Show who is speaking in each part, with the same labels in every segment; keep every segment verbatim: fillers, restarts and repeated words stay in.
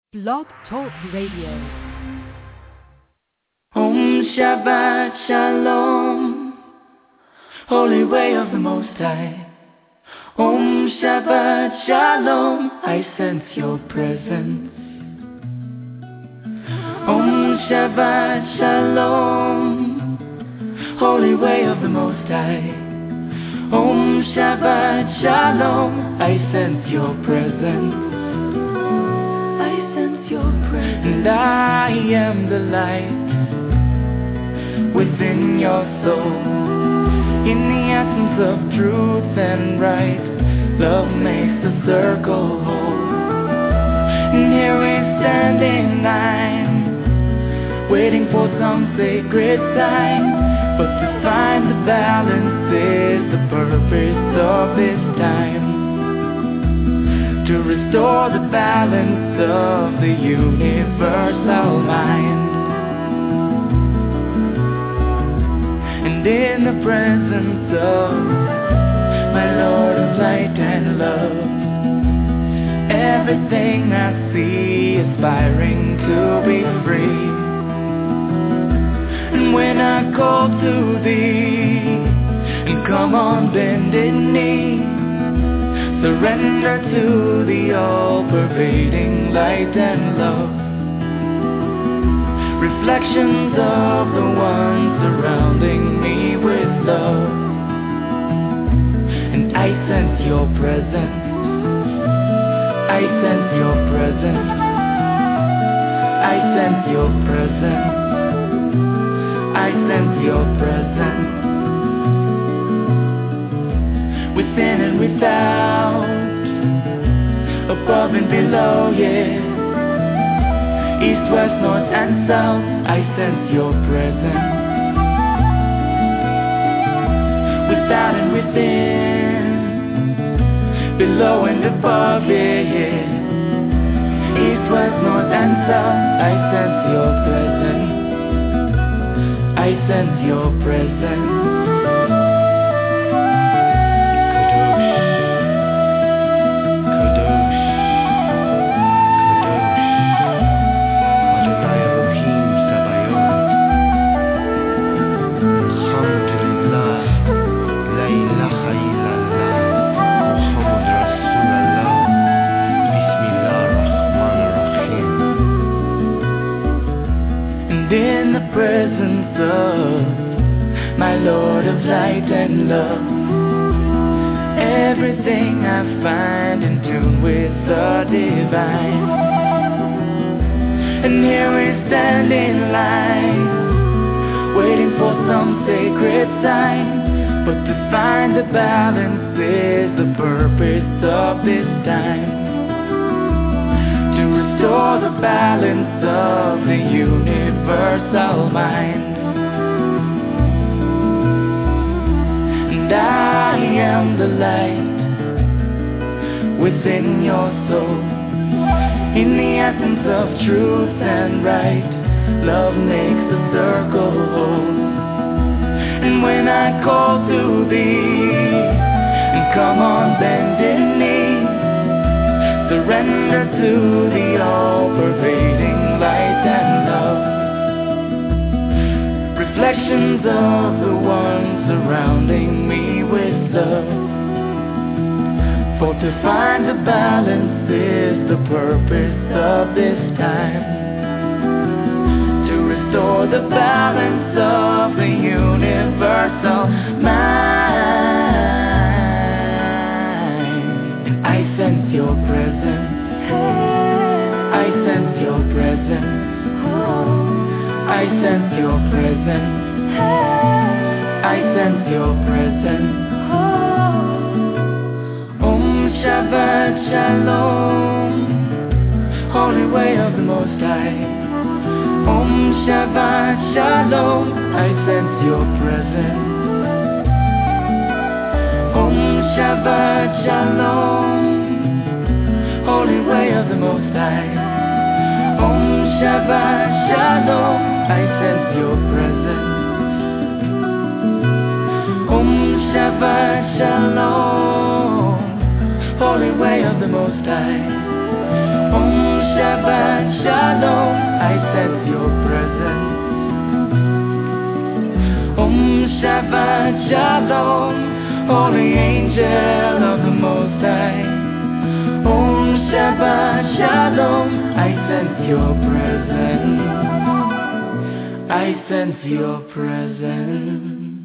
Speaker 1: Blog Talk Radio.
Speaker 2: Om Shabbat Shalom, Holy Way of the Most High. Om Shabbat Shalom, I sense your presence. Om Shabbat Shalom, Holy Way of the Most High. Om Shabbat Shalom, I sense your presence. And I am the light within your soul. In the essence of truth and right, love makes the circle whole. And here we stand in line, waiting for some sacred sign. But to find the balance is the purpose of this time. To restore the balance of the universal mind. And in the presence of my Lord of light and love, everything I see aspiring to be free. And when I call to thee, and come on bended knee, surrender to the all-pervading light and love. Reflections of the one surrounding me with love. And I sense your presence. I sense your presence. I sense your presence. I sense your presence. Within and without, above and below, yeah. East, west, north and south, I sense your presence. Without and within, below and above, yeah, yeah. East, west, north and south, I sense your presence. I sense your presence. In the presence of my Lord of light and love, everything I find in tune with the divine. And here we stand in line, waiting for some sacred sign. But to find the balance is the purpose of this time. Restore the balance of the universal mind. And I am the light within your soul. In the essence of truth and right, love makes the circle whole. And when I call to thee, and come on bended knee, surrender to the all-pervading light and love. Reflections of the one surrounding me with love. For to find the balance is the purpose of this time. To restore the balance of the universal mind. And I sense your presence. I sense your presence. I sense your presence. I sense your presence. Om Shabbat Shalom, Holy Way of the Most High. Om Shabbat Shalom, I sense your presence. Om Shabbat Shalom, Holy Way of the Most High. Om Shabbat Shalom, I sense your presence. Om Shabbat Shalom, Holy Way of the Most High. Om Shabbat sense your presence. Om Shabbat Shalom, holy angel of the Most High. Om Shabbat Shalom, I sense your presence. I sense your presence.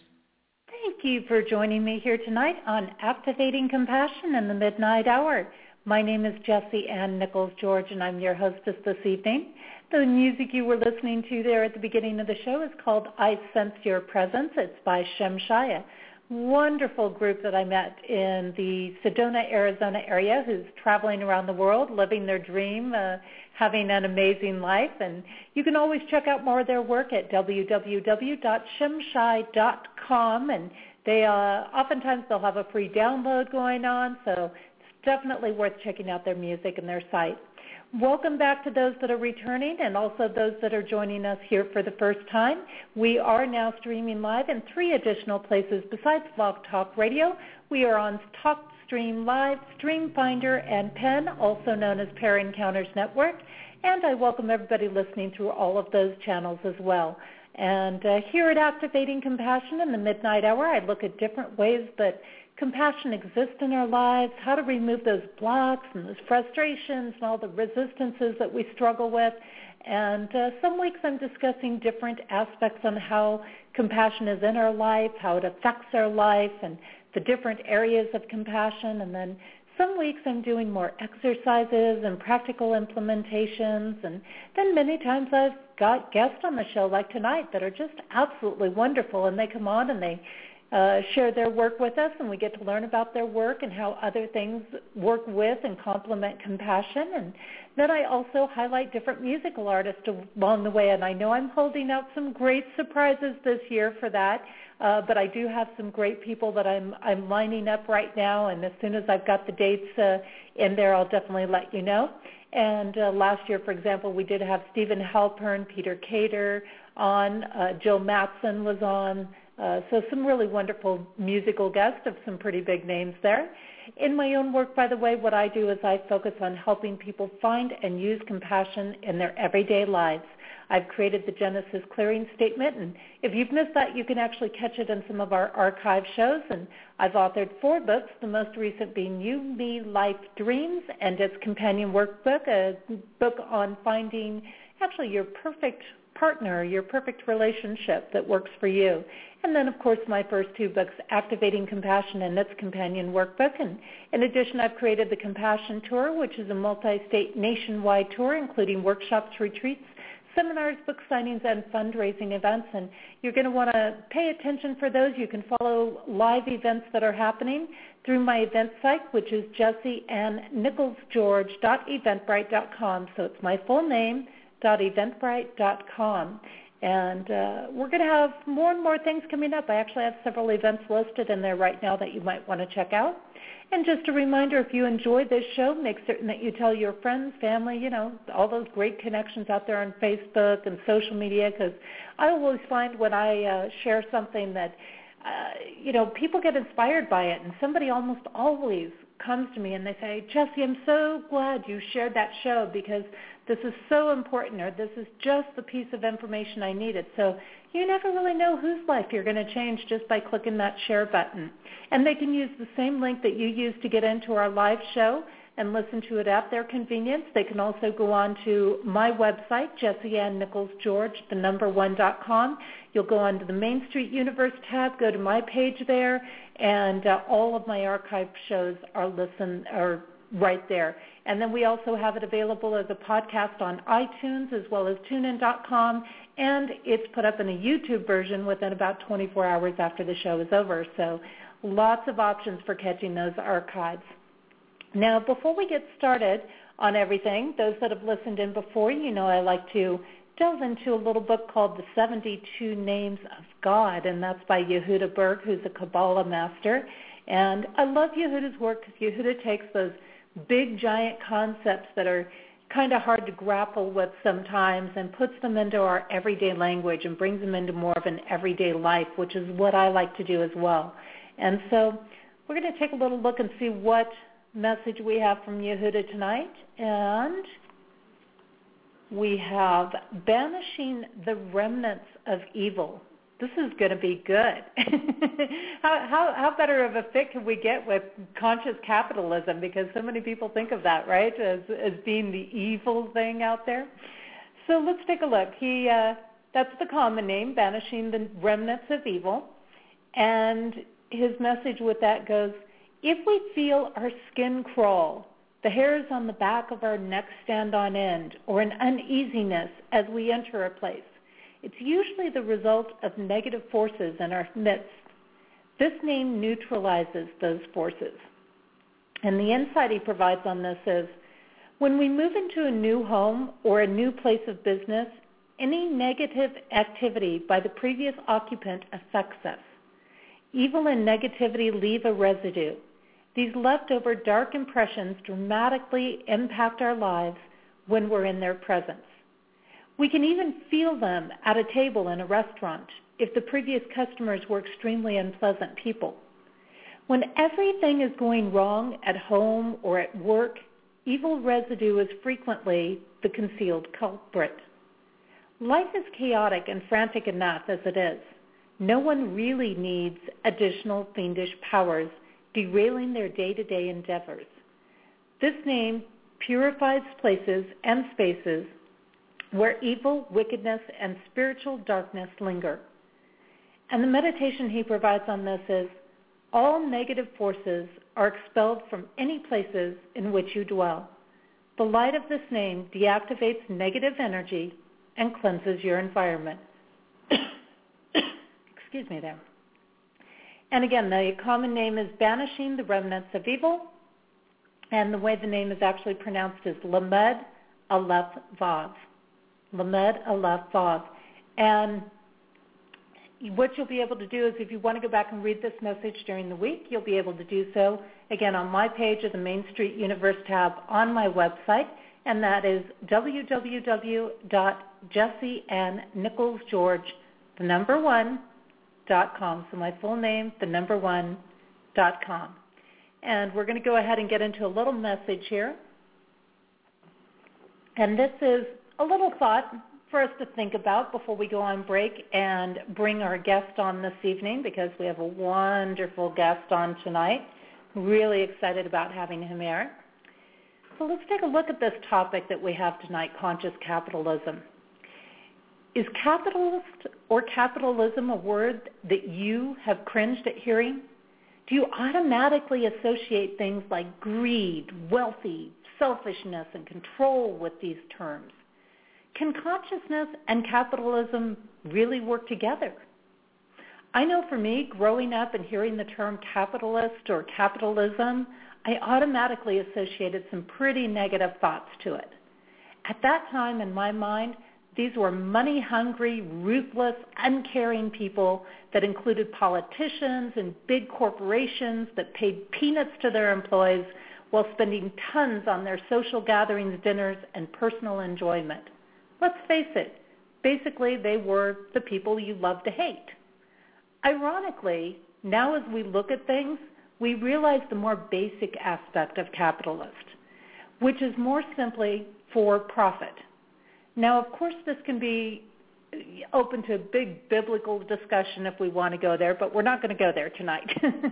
Speaker 3: Thank you for joining me here tonight on Activating Compassion in the Midnight Hour. My name is Jessie Ann Nichols George, and I'm your hostess this evening. The music you were listening to there at the beginning of the show is called I Sense Your Presence. It's by Shem Shaya. Wonderful group that I met in the Sedona, Arizona area who's traveling around the world, living their dream, uh, having an amazing life. And you can always check out more of their work at w w w dot shemshai dot com. And they uh, oftentimes they'll have a free download going on, so it's definitely worth checking out their music and their site. Welcome back to those that are returning and also those that are joining us here for the first time. We are now streaming live in three additional places besides Blog Talk Radio. We are on TalkStream Live, StreamFinder, and Penn, also known as Pair Encounters Network. And I welcome everybody listening through all of those channels as well. And uh, here at Activating Compassion in the Midnight Hour, I look at different ways that compassion exists in our lives, how to remove those blocks and those frustrations and all the resistances that we struggle with. And uh, some weeks I'm discussing different aspects on how compassion is in our life, how it affects our life, and the different areas of compassion. And then some weeks I'm doing more exercises and practical implementations. And then many times I've got guests on the show like tonight that are just absolutely wonderful, and they come on and they Uh, share their work with us, and we get to learn about their work and how other things work with and complement compassion. And then I also highlight different musical artists along the way, and I know I'm holding out some great surprises this year for that, uh, but I do have some great people that I'm I'm lining up right now, and as soon as I've got the dates uh, in there, I'll definitely let you know. And uh, last year, for example, we did have Stephen Halpern, Peter Cater on, uh, Joe Matson was on, Uh, so some really wonderful musical guests of some pretty big names there. In my own work, by the way, what I do is I focus on helping people find and use compassion in their everyday lives. I've created the Genesis Clearing Statement, and if you've missed that, you can actually catch it in some of our archive shows. And I've authored four books, the most recent being You, Me, Life, Dreams, and its companion workbook, a book on finding actually your perfect partner, your perfect relationship that works for you. And then, of course, my first two books, Activating Compassion and its companion workbook. And in addition, I've created the Compassion Tour, which is a multi-state nationwide tour, including workshops, retreats, seminars, book signings, and fundraising events. And you're going to want to pay attention for those. You can follow live events that are happening through my event site, which is jessie ann nichols george dot eventbrite dot com. So it's my full name, eventbrite dot com. And uh, we're going to have more and more things coming up. I actually have several events listed in there right now that you might want to check out. And just a reminder, if you enjoy this show, make certain that you tell your friends, family, you know, all those great connections out there on Facebook and social media, because I always find when I uh, share something that, uh, you know, people get inspired by it, and somebody almost always comes to me and they say, Jessie, I'm so glad you shared that show because this is so important, or this is just the piece of information I needed. So you never really know whose life you're going to change just by clicking that share button. And they can use the same link that you use to get into our live show and listen to it at their convenience. They can also go on to my website, jessie ann nichols george, the number one dot com. You'll go on to the Main Street Universe tab, go to my page there, and uh, all of my archive shows are listen are right there. And then we also have it available as a podcast on iTunes as well as tune in dot com, and it's put up in a YouTube version within about twenty-four hours after the show is over. So lots of options for catching those archives. Now, before we get started on everything, those that have listened in before, you know I like to delve into a little book called The seventy-two Names of God, and that's by Yehuda Berg, who's a Kabbalah master. And I love Yehuda's work because Yehuda takes those big, giant concepts that are kind of hard to grapple with sometimes and puts them into our everyday language and brings them into more of an everyday life, which is what I like to do as well. And so we're going to take a little look and see what message we have from Yehuda tonight. And we have banishing the remnants of evil. This is going to be good. how, how, how better of a fit can we get with conscious capitalism? Because so many people think of that, right, as, as being the evil thing out there. So let's take a look. He, uh, that's the common name, banishing the remnants of evil. And his message with that goes, if we feel our skin crawl, the hairs on the back of our neck stand on end, or an uneasiness as we enter a place, it's usually the result of negative forces in our midst. This name neutralizes those forces. And the insight he provides on this is, when we move into a new home or a new place of business, any negative activity by the previous occupant affects us. Evil and negativity leave a residue. These leftover dark impressions dramatically impact our lives when we're in their presence. We can even feel them at a table in a restaurant if the previous customers were extremely unpleasant people. When everything is going wrong at home or at work, evil residue is frequently the concealed culprit. Life is chaotic and frantic enough as it is. No one really needs additional fiendish powers derailing their day-to-day endeavors. This name purifies places and spaces where evil, wickedness, and spiritual darkness linger. And the meditation he provides on this is, all negative forces are expelled from any places in which you dwell. The light of this name deactivates negative energy and cleanses your environment. Excuse me there. And again, the common name is banishing the remnants of evil, and the way the name is actually pronounced is Lamed Aleph Vav. Lamed Aleph Vav. And what you'll be able to do is, if you want to go back and read this message during the week, you'll be able to do so, again, on my page of the Main Street Universe tab on my website, and that is w w w dot jessie ann nichols george, the number one, dot com. So my full name, the number one, dot com. And we're going to go ahead and get into a little message here. And this is a little thought for us to think about before we go on break and bring our guest on this evening, because we have a wonderful guest on tonight. Really excited about having him here. So let's take a look at this topic that we have tonight, conscious capitalism. Is capitalist or capitalism a word that you have cringed at hearing? Do you automatically associate things like greed, wealthy, selfishness, and control with these terms? Can consciousness and capitalism really work together? I know for me, growing up and hearing the term capitalist or capitalism, I automatically associated some pretty negative thoughts to it. At that time, in my mind, these were money-hungry, ruthless, uncaring people that included politicians and big corporations that paid peanuts to their employees while spending tons on their social gatherings, dinners, and personal enjoyment. Let's face it, basically they were the people you love to hate. Ironically, now as we look at things, we realize the more basic aspect of capitalist, which is more simply for profit. Now, of course, this can be open to a big biblical discussion if we want to go there, but we're not going to go there tonight.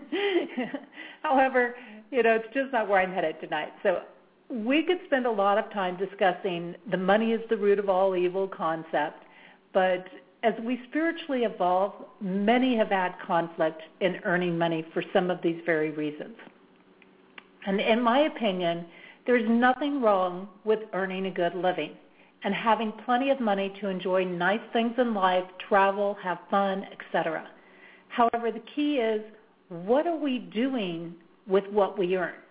Speaker 3: However, you know, it's just not where I'm headed tonight. So we could spend a lot of time discussing the money is the root of all evil concept, but as we spiritually evolve, many have had conflict in earning money for some of these very reasons. And in my opinion, there's nothing wrong with earning a good living and having plenty of money to enjoy nice things in life, travel, have fun, et cetera. However, the key is, what are we doing with what we earn?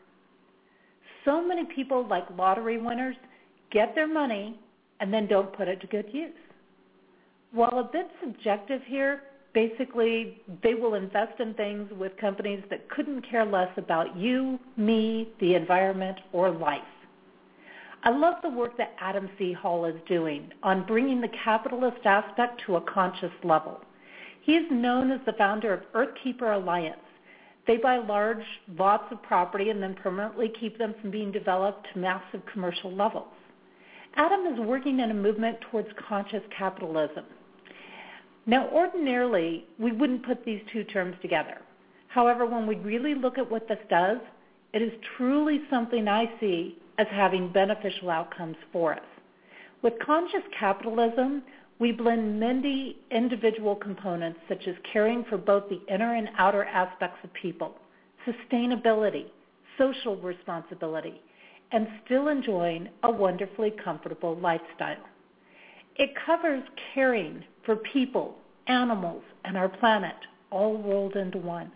Speaker 3: So many people, like lottery winners, get their money and then don't put it to good use. While a bit subjective here, basically they will invest in things with companies that couldn't care less about you, me, the environment, or life. I love the work that Adam C. Hall is doing on bringing the capitalist aspect to a conscious level. He is known as the founder of Earthkeeper Alliance. They buy large lots of property and then permanently keep them from being developed to massive commercial levels. Adam is working in a movement towards conscious capitalism. Now, ordinarily, we wouldn't put these two terms together. However, when we really look at what this does, it is truly something I see as having beneficial outcomes for us. With conscious capitalism, we blend many individual components such as caring for both the inner and outer aspects of people, sustainability, social responsibility, and still enjoying a wonderfully comfortable lifestyle. It covers caring for people, animals, and our planet, all rolled into one.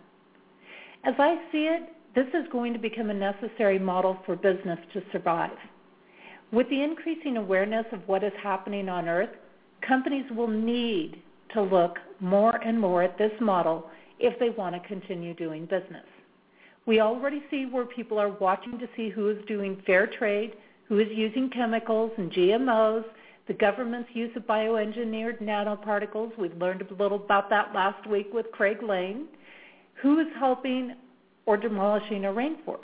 Speaker 3: As I see it, this is going to become a necessary model for business to survive. With the increasing awareness of what is happening on Earth, companies will need to look more and more at this model if they want to continue doing business. We already see where people are watching to see who is doing fair trade, who is using chemicals and G M Os, the government's use of bioengineered nanoparticles. We learned a little about that last week with Craig Lane. Who is helping or demolishing a rainforest?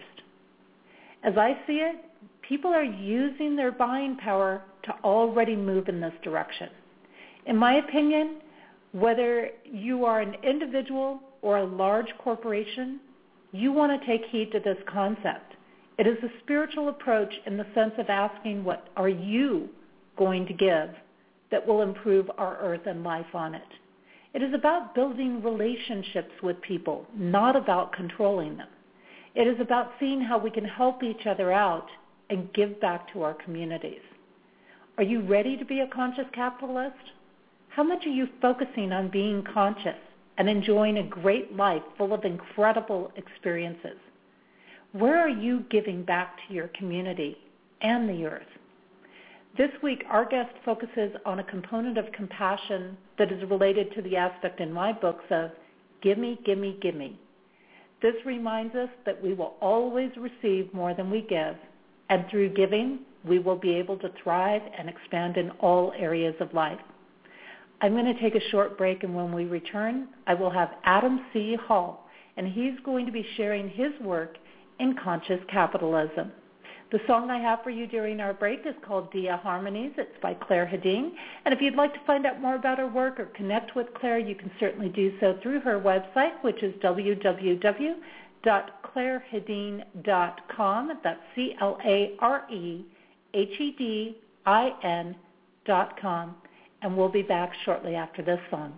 Speaker 3: As I see it, people are using their buying power to already move in this direction. In my opinion, whether you are an individual or a large corporation, you want to take heed to this concept. It is a spiritual approach in the sense of asking, what are you going to give that will improve our earth and life on it? It is about building relationships with people, not about controlling them. It is about seeing how we can help each other out and give back to our communities. Are you ready to be a conscious capitalist? How much are you focusing on being conscious and enjoying a great life full of incredible experiences? Where are you giving back to your community and the earth? This week, our guest focuses on a component of compassion that is related to the aspect in my books of gimme, gimme, gimme. This reminds us that we will always receive more than we give, and through giving, we will be able to thrive and expand in all areas of life. I'm going to take a short break, and when we return, I will have Adam C. Hall, and he's going to be sharing his work in conscious capitalism. The song I have for you during our break is called Dia Harmonies. It's by Claire Hedin. And if you'd like to find out more about her work or connect with Claire, you can certainly do so through her website, which is w w w dot claire hedin dot com. That's C L A R E H E D I N dot com. And we'll be back shortly after this song.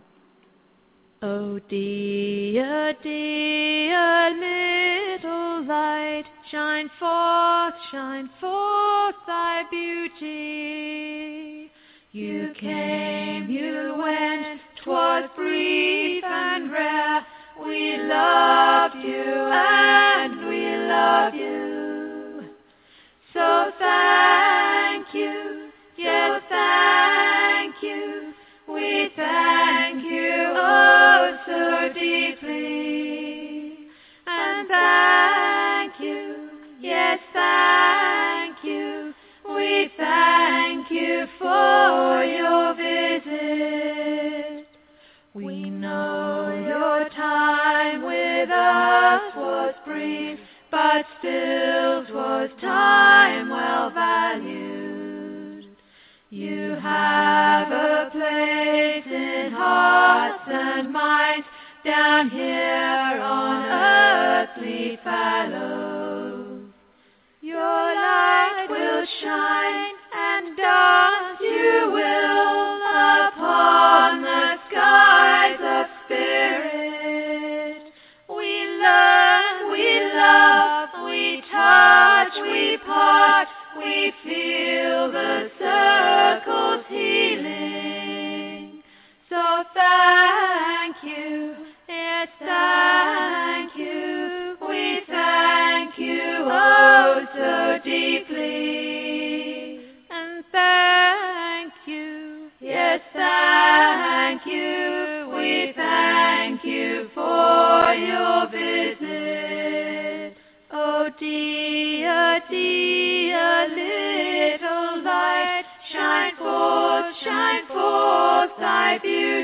Speaker 4: Oh, dear, dear little light, shine forth, shine forth thy beauty. You came, you went, 'twas brief and rare. We loved you and we love you. So thank you, yes, thank you. We thank you, oh, so deeply. And thank you, yes, thank you. We thank you for your visit. We know your time with us was brief, but still 'twas time well valued. You have a place in hearts and minds down here on earthly fallows. Your light will shine and dance you will upon the skies of spirit. We learn, we love, we touch, we part, we feel the circle's healing. So thank you, yes, thank you. We thank you, oh, so deeply. And thank you, yes, thank you. We thank you for your visit. Oh, dear, dear little light, shine forth, shine forth thy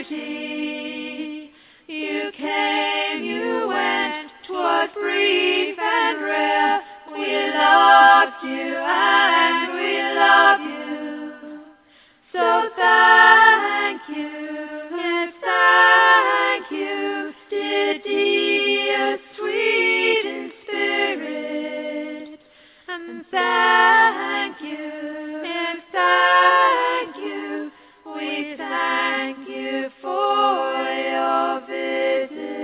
Speaker 4: beauty. You came, you went, 'twas brief and rare. We loved you and we love you. thank you, yes, thank you, dear dear, sweet in spirit. And thank you, yes, thank you, we thank you for your visit.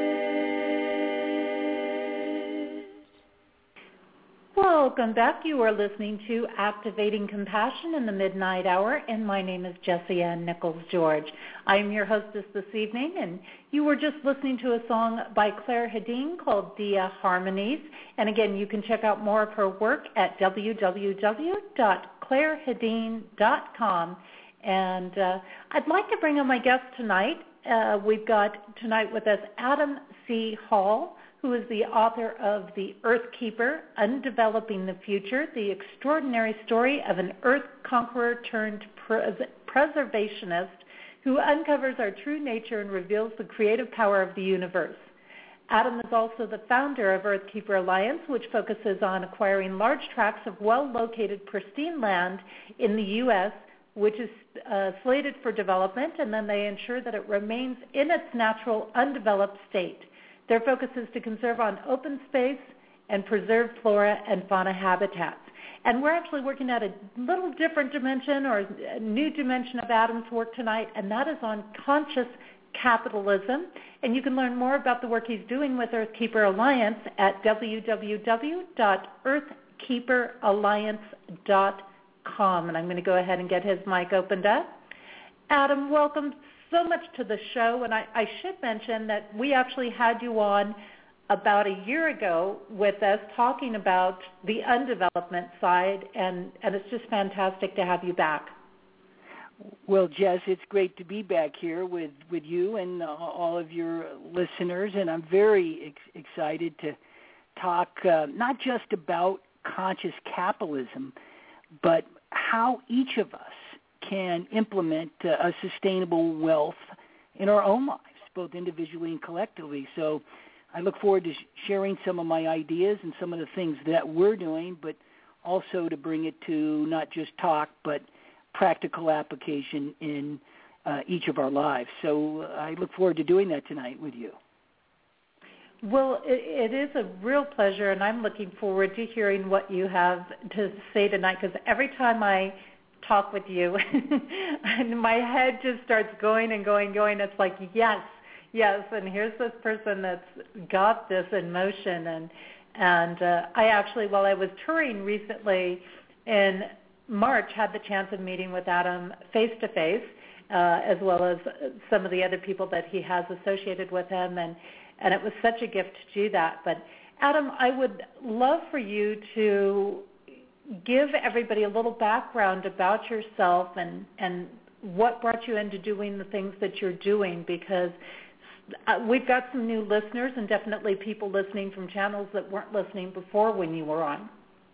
Speaker 3: Welcome back. You are listening to Activating Compassion in the Midnight Hour, and my name is Jessie Ann Nichols George. I am your hostess this evening, and you were just listening to a song by Claire Hedin called Dia Harmonies. And again, you can check out more of her work at w w w dot claire hedin dot com. And uh, I'd like to bring on my guest tonight. Uh, we've got tonight with us Adam C. Hall, who is the author of The Earth Keeper, Undeveloping the Future, the extraordinary story of an Earth conqueror turned pres- preservationist who uncovers our true nature and reveals the creative power of the universe. Adam is also the founder of Earth Keeper Alliance, which focuses on acquiring large tracts of well-located pristine land in the U S, which is uh, slated for development, and then they ensure that it remains in its natural, undeveloped state. Their focus is to conserve on open space and preserve flora and fauna habitats. And we're actually working at a little different dimension or a new dimension of Adam's work tonight, and that is on conscious capitalism. And you can learn more about the work he's doing with Earth Keeper Alliance at w w w dot earth keeper alliance dot com. And I'm going to go ahead and get his mic opened up. Adam, welcome so much to the show, and I, I should mention that we actually had you on about a year ago with us talking about the undevelopment side, and, and it's just fantastic to have you back.
Speaker 5: Well, Jess, it's great to be back here with, with you and uh, all of your listeners, and I'm very ex- excited to talk uh, not just about conscious capitalism, but how each of us can implement uh, a sustainable wealth in our own lives, both individually and collectively. So I look forward to sh- sharing some of my ideas and some of the things that we're doing, but also to bring it to not just talk, but practical application in uh, each of our lives. So I look forward to doing that tonight with you.
Speaker 3: Well, it, it is a real pleasure, and I'm looking forward to hearing what you have to say tonight, because every time I talk with you and my head just starts going and going, going, it's like, yes, yes, and here's this person that's got this in motion. And and uh, I actually, while I was touring recently in March, had the chance of meeting with Adam face-to-face, uh, as well as some of the other people that he has associated with him, and, and it was such a gift to do that. But Adam, I would love for you to give everybody a little background about yourself and, and what brought you into doing the things that you're doing, because uh, we've got some new listeners and definitely people listening from channels that weren't listening before when you were on.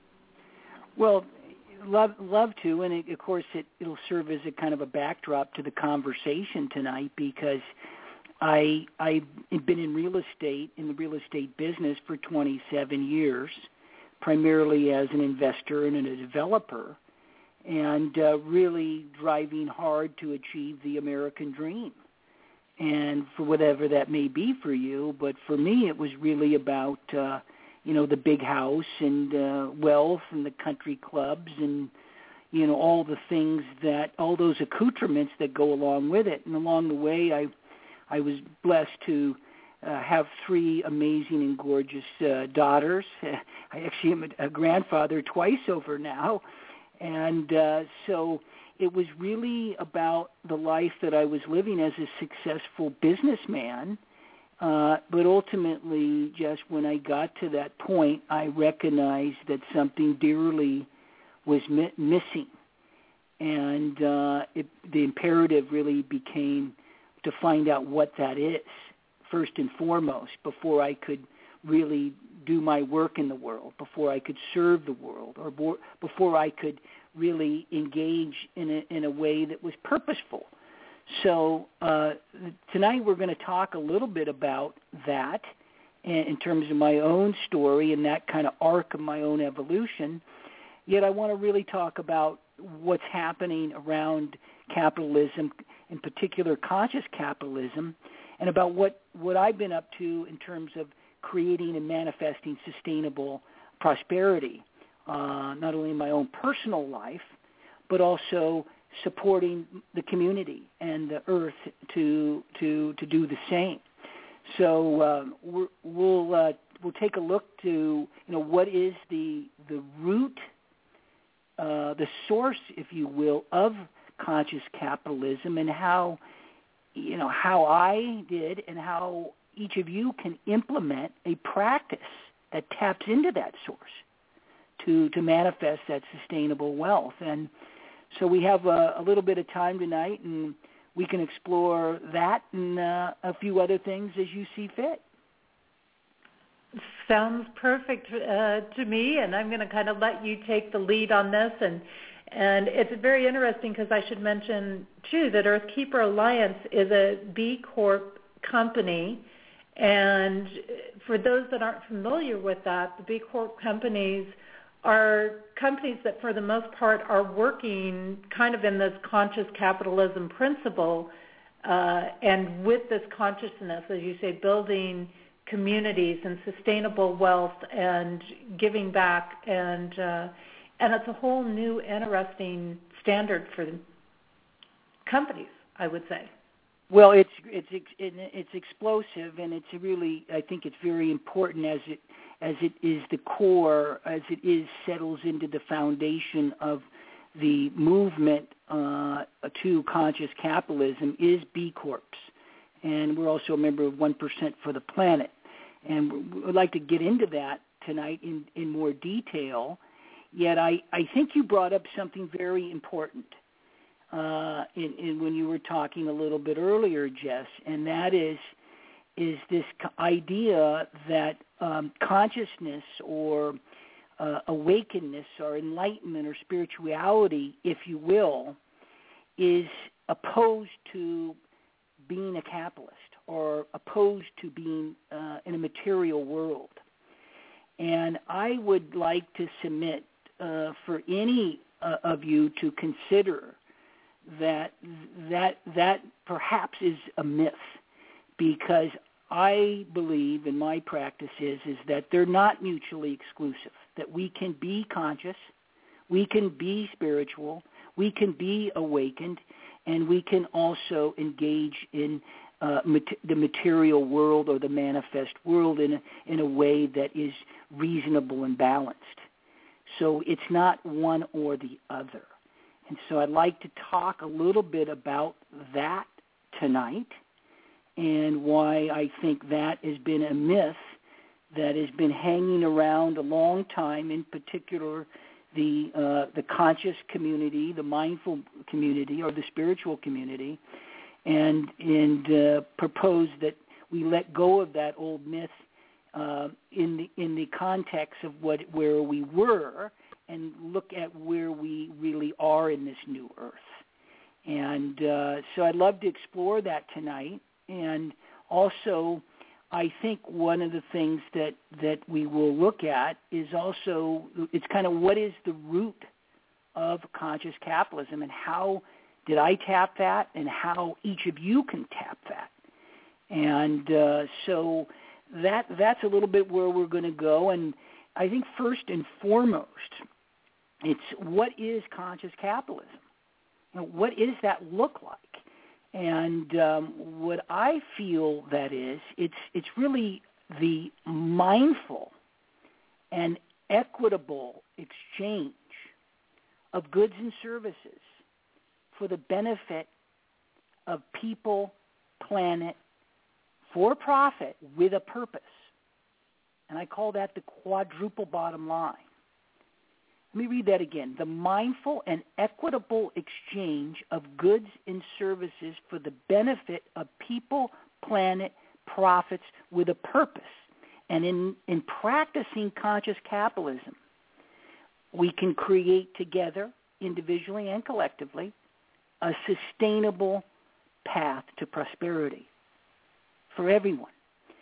Speaker 5: Well, love love to, and it, of course it, it'll serve as a kind of a backdrop to the conversation tonight, because I, I've been in real estate, in the real estate business for twenty-seven years, primarily as an investor and a developer, and uh, really driving hard to achieve the American dream. And for whatever that may be for you, but for me it was really about, uh, you know, the big house and uh, wealth and the country clubs and, you know, all the things that, all those accoutrements that go along with it. And along the way I, I was blessed to Uh, have three amazing and gorgeous uh, daughters. I actually am a, a grandfather twice over now. And uh, so it was really about the life that I was living as a successful businessman. Uh, but ultimately, just when I got to that point, I recognized that something dearly was mi- missing. And uh, it, the imperative really became to find out what that is, first and foremost, before I could really do my work in the world, before I could serve the world, or bo- before I could really engage in a, in a way that was purposeful. So uh, tonight we're going to talk a little bit about that in, in terms of my own story and that kind of arc of my own evolution. Yet I want to really talk about what's happening around capitalism, in particular conscious capitalism, and about what, what I've been up to in terms of creating and manifesting sustainable prosperity, uh, not only in my own personal life, but also supporting the community and the earth to to to do the same. So uh, we're, we'll uh, we'll take a look to you know what is the the root, uh, the source, if you will, of conscious capitalism, and how you know how I did and how each of you can implement a practice that taps into that source to to manifest that sustainable wealth. And so we have a, a little bit of time tonight, and we can explore that and uh, a few other things as you see fit.
Speaker 3: Sounds perfect uh, to me, and I'm going to kind of let you take the lead on this. And and it's very interesting because I should mention, too, that Earthkeeper Alliance is a B Corp company. And for those that aren't familiar with that, the B Corp companies are companies that for the most part are working kind of in this conscious capitalism principle uh, and with this consciousness, as you say, building communities and sustainable wealth and giving back. And, uh, and it's a whole new interesting standard for companies, I would say.
Speaker 5: Well, it's it's it's explosive, and it's really, I think it's very important as it as it is the core, as it is settles into the foundation of the movement uh, to conscious capitalism is B Corps, and we're also a member of one percent for the Planet, and we'd like to get into that tonight in, in more detail. Yet I, I think you brought up something very important. Uh, in, in when you were talking a little bit earlier, Jess, and that is is this idea that um, consciousness or uh, awakeness or enlightenment or spirituality, if you will, is opposed to being a capitalist or opposed to being uh, in a material world. And I would like to submit uh, for any uh, of you to consider that that that perhaps is a myth, because I believe in my practice is, is that they're not mutually exclusive, that we can be conscious, we can be spiritual, we can be awakened, and we can also engage in uh, mat- the material world or the manifest world in a, in a way that is reasonable and balanced. So it's not one or the other. And so I'd like to talk a little bit about that tonight and why I think that has been a myth that has been hanging around a long time, in particular the uh, the conscious community, the mindful community, or the spiritual community, and, and uh, propose that we let go of that old myth uh, in the in the context of what where we were, and look at where we really are in this new earth. And uh, so I'd love to explore that tonight. And also, I think one of the things that, that we will look at is also, it's kind of what is the root of conscious capitalism, and how did I tap that, and how each of you can tap that. And uh, so that that's a little bit where we're going to go. And I think first and foremost, it's what is conscious capitalism? You know, what does that look like? And um, what I feel that is, it's it's really the mindful and equitable exchange of goods and services for the benefit of people, planet, for profit, with a purpose. And I call that the quadruple bottom line. Let me read that again. The mindful and equitable exchange of goods and services for the benefit of people, planet, profits, with a purpose. And in, in practicing conscious capitalism, we can create together, individually and collectively, a sustainable path to prosperity for everyone.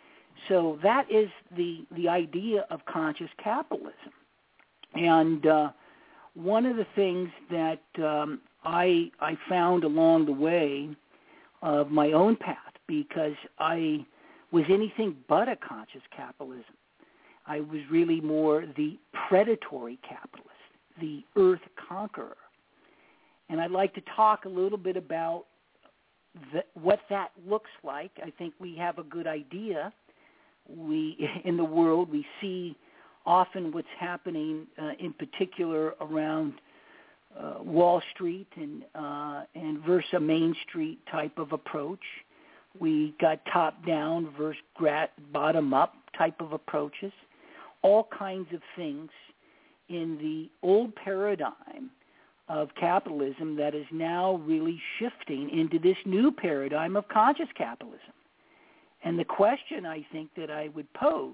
Speaker 5: So that is the, the idea of conscious capitalism. And uh, one of the things that um, I I found along the way of my own path, because I was anything but a conscious capitalist. I was really more the predatory capitalist, the earth conqueror. And I'd like to talk a little bit about the, what that looks like. I think we have a good idea. We in the world, we see often what's happening uh, in particular around uh, Wall Street and uh, and versus a Main Street type of approach. We got top-down versus bottom-up type of approaches. All kinds of things in the old paradigm of capitalism that is now really shifting into this new paradigm of conscious capitalism. And the question I think that I would pose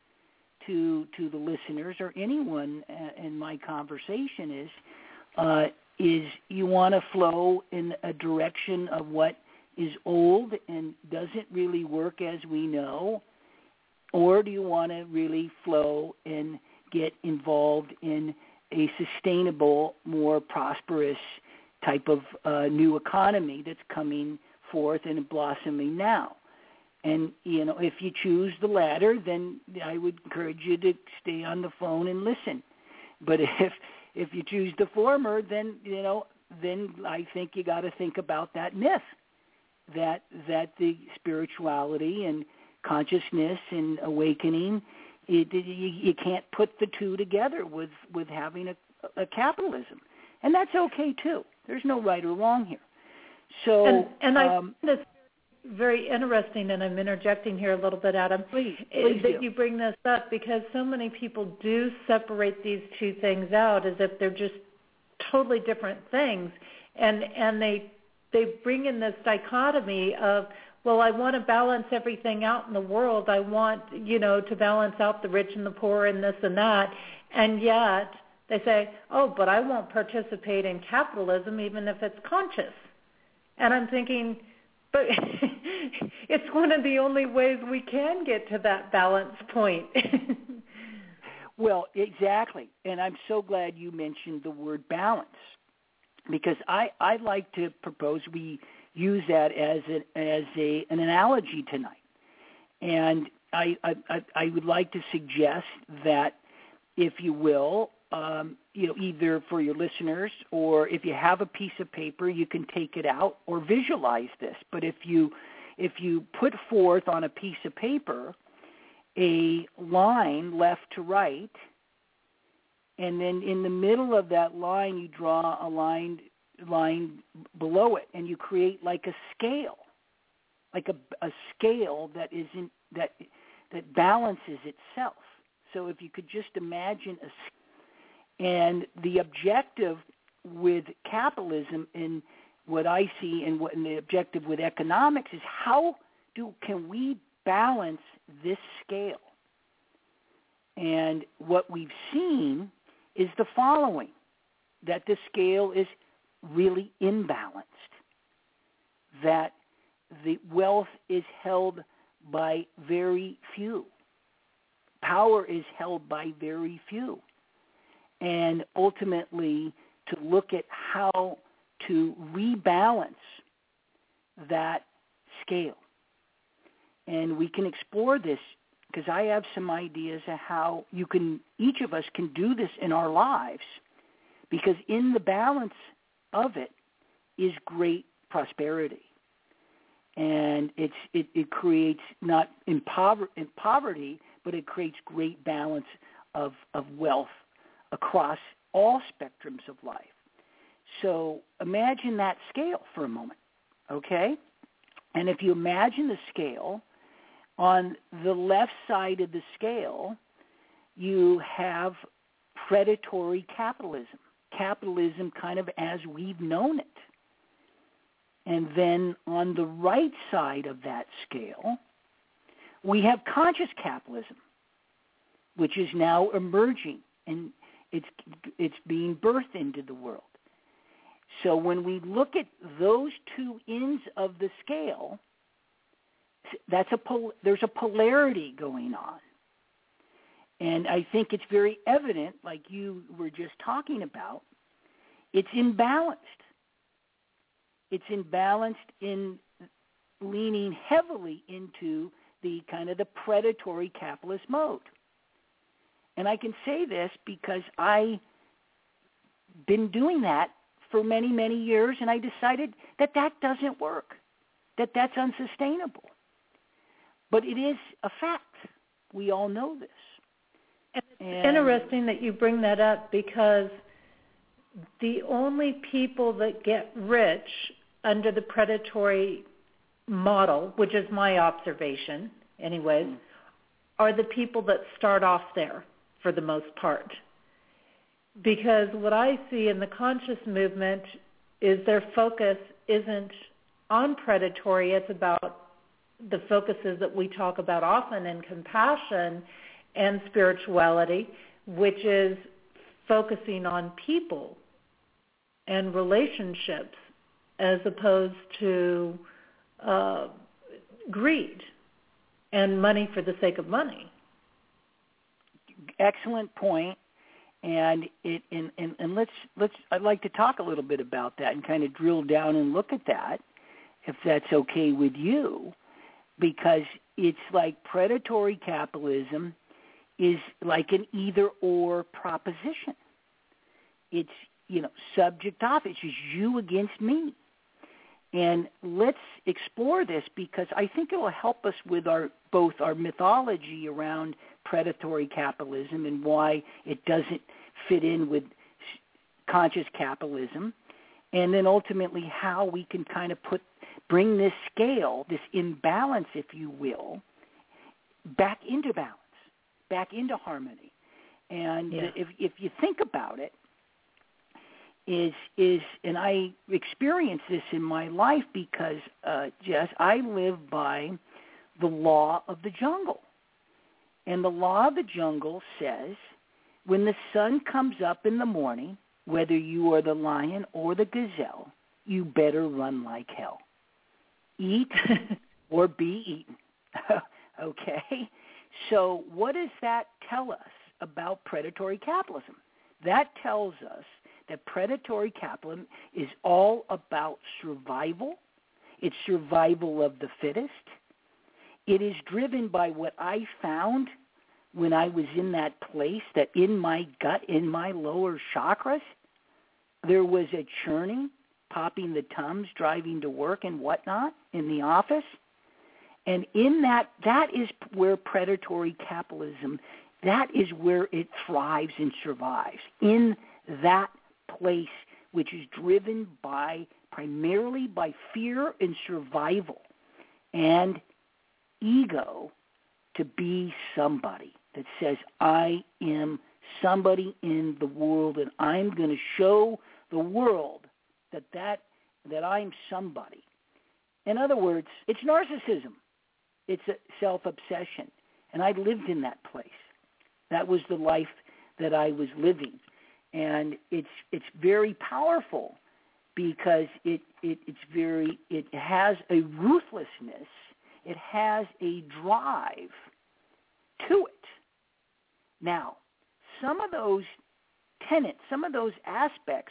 Speaker 5: to to the listeners or anyone in my conversation is, uh, is you want to flow in a direction of what is old and doesn't really work as we know, or do you want to really flow and get involved in a sustainable, more prosperous type of uh, new economy that's coming forth and blossoming now? And, you know, if you choose the latter, then I would encourage you to stay on the phone and listen. But if if you choose the former, then, you know, then I think you got to think about that myth, that that the spirituality and consciousness and awakening, it, it, you, you can't put the two together with, with having a, a capitalism. And that's okay, too. There's no right or wrong here. So,
Speaker 3: and, and I
Speaker 5: um,
Speaker 3: find this very interesting, and I'm interjecting here a little bit, Adam,
Speaker 5: please, please
Speaker 3: that
Speaker 5: do.
Speaker 3: you bring this up, because so many people do separate these two things out as if they're just totally different things, and and they they bring in this dichotomy of, well, I want to balance everything out in the world. I want, you know, to balance out the rich and the poor and this and that, and yet they say, oh, but I won't participate in capitalism even if it's conscious. And I'm thinking, but it's one of the only ways we can get to that balance point.
Speaker 5: Well, exactly. And I'm so glad you mentioned the word balance, because I, I like to propose we use that as a, as a an analogy tonight. And I, I, I would like to suggest that, if you will, um, you know, either for your listeners, or if you have a piece of paper, you can take it out or visualize this. But if you if you put forth on a piece of paper a line left to right, and then in the middle of that line you draw a line line below it, and you create like a scale, like a, a scale that isn't that that balances itself. So if you could just imagine a And the objective with capitalism, and what I see, and what and the objective with economics, is how do can we balance this scale? And what we've seen is the following, that the scale is really imbalanced, that the wealth is held by very few. Power is held by very few. And ultimately to look at how to rebalance that scale. And we can explore this, because I have some ideas of how you can, each of us can do this in our lives, because in the balance of it is great prosperity. And it's, it, it creates not in, pover- in poverty, but it creates great balance of, of wealth across all spectrums of life. So imagine that scale for a moment, okay? And if you imagine the scale, on the left side of the scale, you have predatory capitalism, capitalism kind of as we've known it. And then on the right side of that scale, we have conscious capitalism, which is now emerging, and It's it's being birthed into the world. So when we look at those two ends of the scale, that's a pol- there's a polarity going on. And I think it's very evident, like you were just talking about, it's imbalanced. It's imbalanced in leaning heavily into the kind of the predatory capitalist mode. And I can say this because I've been doing that for many, many years, and I decided that that doesn't work, that that's unsustainable. But it is a fact. We all know this.
Speaker 3: And it's
Speaker 5: and,
Speaker 3: interesting that you bring that up, because the only people that get rich under the predatory model, which is my observation anyways, mm-hmm. are the people that start off there for the most part. Because what I see in the conscious movement is their focus isn't on predatory, it's about the focuses that we talk about often in compassion and spirituality, which is focusing on people and relationships as opposed to uh, greed and money for the sake of money.
Speaker 5: Excellent point. And it and, and, and let's let's I'd like to talk a little bit about that and kind of drill down and look at that, if that's okay with you, because it's like predatory capitalism is like an either-or proposition. It's, you know, subject off. It's just you against me. And let's explore this, because I think it will help us with our both our mythology around predatory capitalism and why it doesn't fit in with conscious capitalism, and then ultimately how we can kind of put bring this scale, this imbalance, if you will, back into balance, back into harmony. And
Speaker 3: yeah.
Speaker 5: if if you think about it, is is and I experience this in my life because, uh, Jess, I live by the law of the jungle. And the law of the jungle says when the sun comes up in the morning, whether you are the lion or the gazelle, you better run like hell. Eat or be eaten. Okay? So what does that tell us about predatory capitalism? That tells us that predatory capitalism is all about survival. It's survival of the fittest. It is driven by what I found when I was in that place, that in my gut, in my lower chakras, there was a churning, popping the Tums, driving to work and whatnot in the office. And in that, that is where predatory capitalism, that is where it thrives and survives, in that place, which is driven by, primarily by fear and survival and ego, to be somebody that says, I am somebody in the world, and I'm going to show the world that, that that I'm somebody. In other words, it's narcissism. It's a self-obsession. And I lived in that place. That was the life that I was living. And it's it's very powerful because it, it it's very it has a ruthlessness. It has a drive to it. Now, some of those tenets, some of those aspects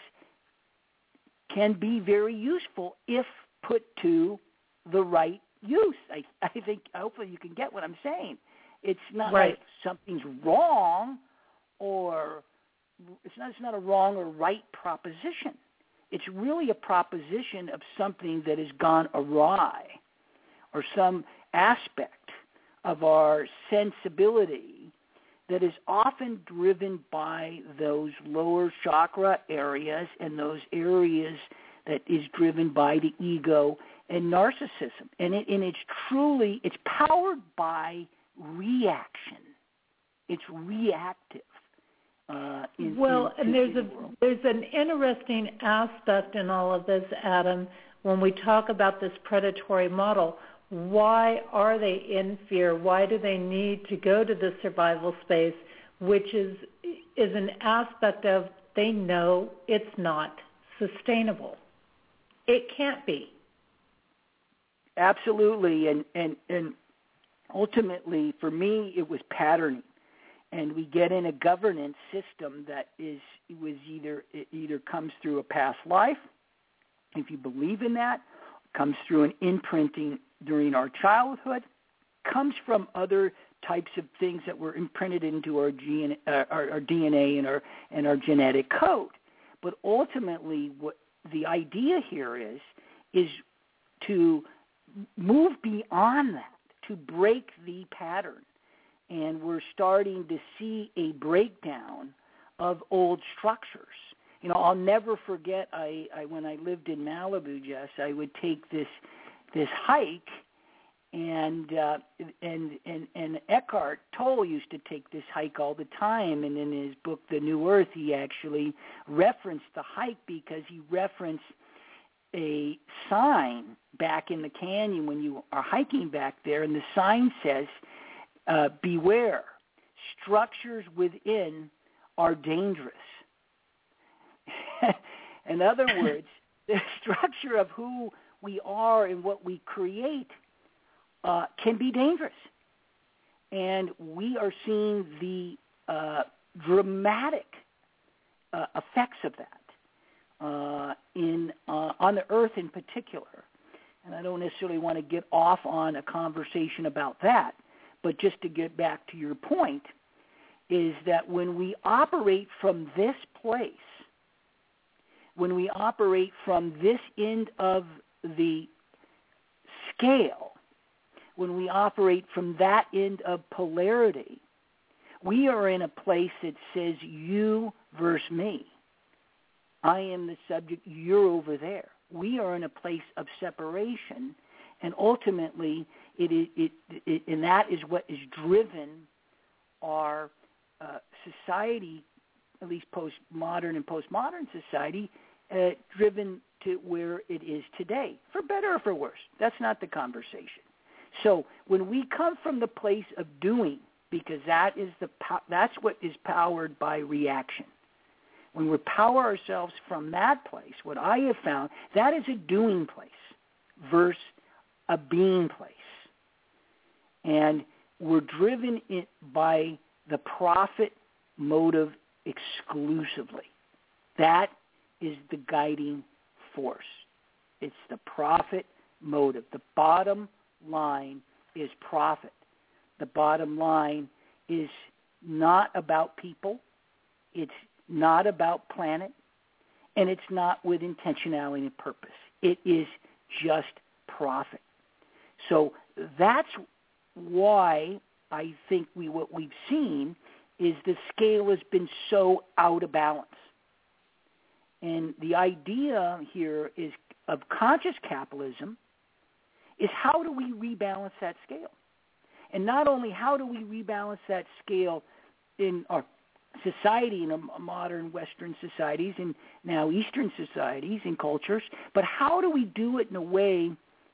Speaker 5: can be very useful if put to the right use. I, I think hopefully you can get what I'm saying. It's not
Speaker 3: right.
Speaker 5: like something's wrong, or it's not, it's not a wrong or right proposition. It's really a proposition of something that has gone awry, or some aspect of our sensibility that is often driven by those lower chakra areas and those areas that is driven by the ego and narcissism. And, it, and it's truly, it's powered by reaction. It's reactive. Uh, in,
Speaker 3: well,
Speaker 5: in,
Speaker 3: and there's
Speaker 5: in
Speaker 3: a
Speaker 5: the world.
Speaker 3: there's an interesting aspect in all of this, Adam, when we talk about this predatory model. Why are they in fear? Why do they need to go to the survival space, which is is an aspect of they know it's not sustainable. It can't be.
Speaker 5: Absolutely, and, and, and ultimately for me it was patterning. and we get in a governance system that is was either it either comes through a past life, if you believe in that, comes through an imprinting during our childhood, comes from other types of things that were imprinted into our, gene, uh, our, our D N A and our and our genetic code. But ultimately, what the idea here is is to move beyond that, to break the pattern. And we're starting to see a breakdown of old structures. You know, I'll never forget, I, I when I lived in Malibu, Jess, I would take this this hike, and uh, and and and Eckhart Tolle used to take this hike all the time. And in his book, The New Earth, he actually referenced the hike because he referenced a sign back in the canyon when you are hiking back there, and the sign says, uh, beware, structures within are dangerous. In other words, the structure of who we are and what we create uh, can be dangerous. And we are seeing the uh, dramatic uh, effects of that. Uh, in uh, on the earth in particular. And I don't necessarily want to get off on a conversation about that, but just to get back to your point, is that when we operate from this place, when we operate from this end of the scale, when we operate from that end of polarity, we are in a place that says you versus me. I am the subject, you're over there. We are in a place of separation, and ultimately, it is, it, it, and that is what is driven our uh, society, at least postmodern and postmodern society, uh, driven to where it is today, for better or for worse. That's not the conversation. So when we come from the place of doing, because that is the that's what is powered by reaction. When we power ourselves from that place, what I have found, that is a doing place versus a being place. And we're driven in by the profit motive exclusively. That is the guiding force. It's the profit motive. The bottom line is profit. The bottom line is not about people. It's not about planet, and it's not with intentionality and purpose. It is just profit. So that's why I think we what we've seen is the scale has been so out of balance. And the idea here is of conscious capitalism is how do we rebalance that scale? And not only how do we rebalance that scale in our society, in a modern Western societies and now Eastern societies and cultures, but how do we do it in a way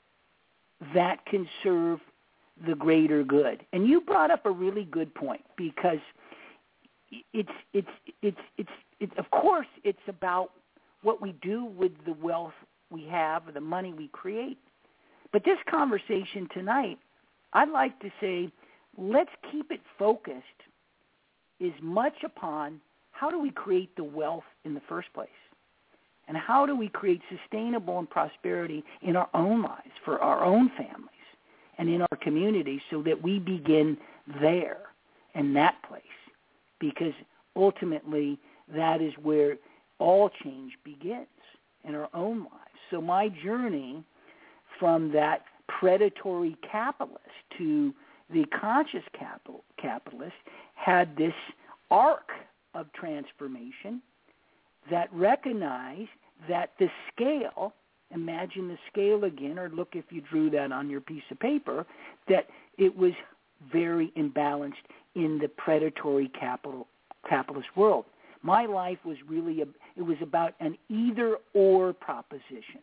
Speaker 5: that can serve the greater good? And you brought up a really good point, because it's it's it's it's, it's of course it's about what we do with the wealth we have or the money we create. But this conversation tonight, I'd like to say, let's keep it focused is much upon how do we create the wealth in the first place, and how do we create sustainable and prosperity in our own lives, for our own families, and in our communities, so that we begin there, in that place, because ultimately that is where all change begins, in our own lives. So my journey from that predatory capitalist to the conscious capital, capitalist had this arc of transformation that recognized that the scale, imagine the scale again, or look if you drew that on your piece of paper, that it was very imbalanced in the predatory capital, capitalist world. My life was really, a, it was about an either-or proposition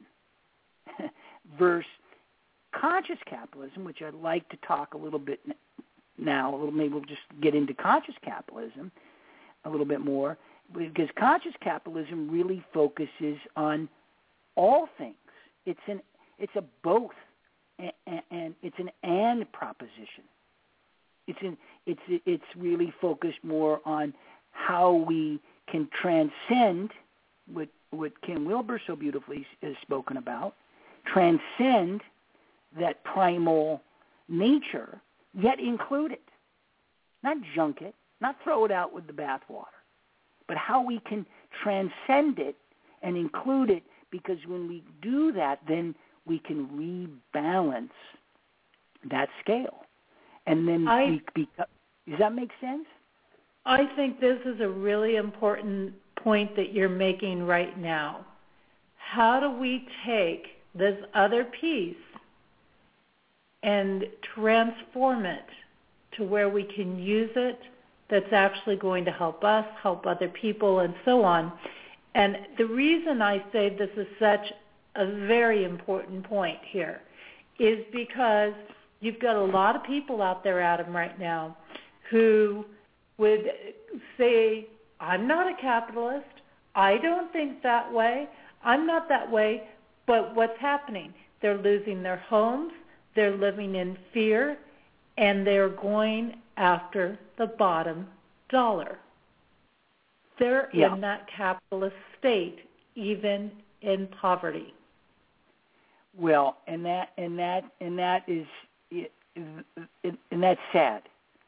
Speaker 5: versus conscious capitalism, which I'd like to talk a little bit now, a little, maybe we'll just get into conscious capitalism a little bit more, because conscious capitalism really focuses on all things. It's an it's a both, and, and it's an and proposition. it's in, it's it's really focused more on how we can transcend what what Kim Wilber so beautifully has spoken about, transcend that primal nature, yet include it, not junk it, not throw it out with the bathwater, but how we can transcend it and include it, because when we do that, then we can rebalance that scale. And then
Speaker 3: I,
Speaker 5: we become, does that make sense?
Speaker 3: I think this is a really important point that you're making right now. How do we take this other piece and transform it to where we can use it that's actually going to help us, help other people, and so on? And the reason I say this is such a very important point here is because you've got a lot of people out there, Adam, right now who would say, I'm not a capitalist, I don't think that way, I'm not that way, but what's happening? They're losing their homes, they're living in fear, and they're going after the bottom dollar. They're
Speaker 5: yeah.
Speaker 3: in that capitalist state, even in poverty.
Speaker 5: Well, and that and that and that is, it, it, and that's sad,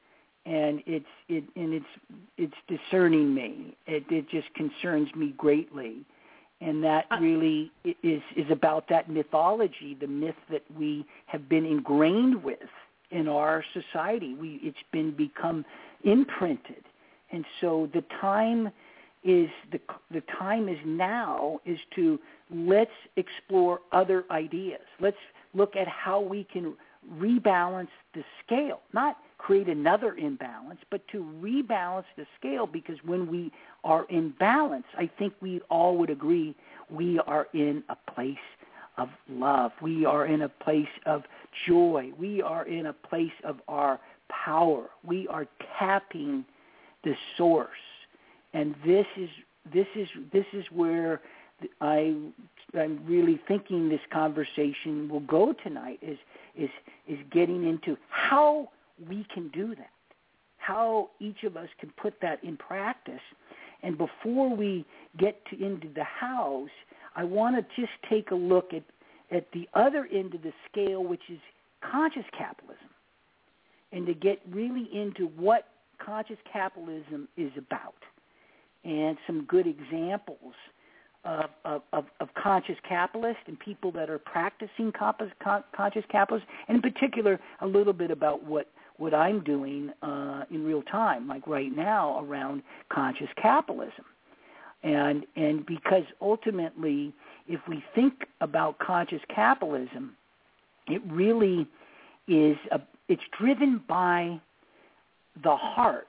Speaker 5: and it's it and it's it's discerning me. It, it just concerns me greatly, and that really is is about that mythology, the myth that we have been ingrained with in our society. We it's been become imprinted, and so the time is the the time is now is to let's explore other ideas. Let's look at how we can rebalance the scale, not create another imbalance, but to rebalance the scale, because when we are in balance, I think we all would agree we are in a place of love. We are in a place of joy. We are in a place of our power. We are tapping the source. And this is this is this is where I I'm really thinking this conversation will go tonight is is is getting into how we can do that, how each of us can put that in practice. And before we get to into the hows, I want to just take a look at at the other end of the scale, which is conscious capitalism, and to get really into what conscious capitalism is about, and some good examples of, of, of, of conscious capitalists and people that are practicing conscious capitalism, and in particular a little bit about what, what I'm doing uh, in real time, like right now, around conscious capitalism. And, and because ultimately, if we think about conscious capitalism, it really is, a, it's driven by the heart,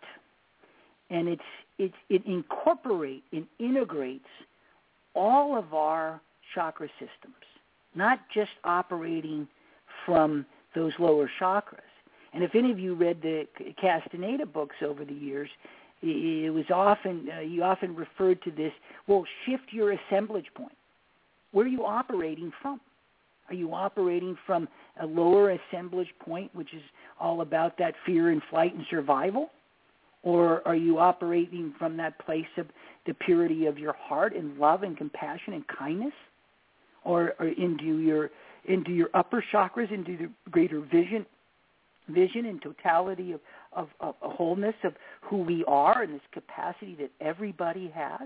Speaker 5: and it's, it's, it incorporates and integrates all of our chakra systems, not just operating from those lower chakras. And if any of you read the Castaneda books over the years, it was often, uh, you often referred to this, well, shift your assemblage point. Where are you operating from? Are you operating from a lower assemblage point, which is all about that fear and flight and survival? Or are you operating from that place of the purity of your heart and love and compassion and kindness? Or, or into your into your upper chakras, into the greater vision, vision and totality of, of, of a wholeness of who we are and this capacity that everybody has?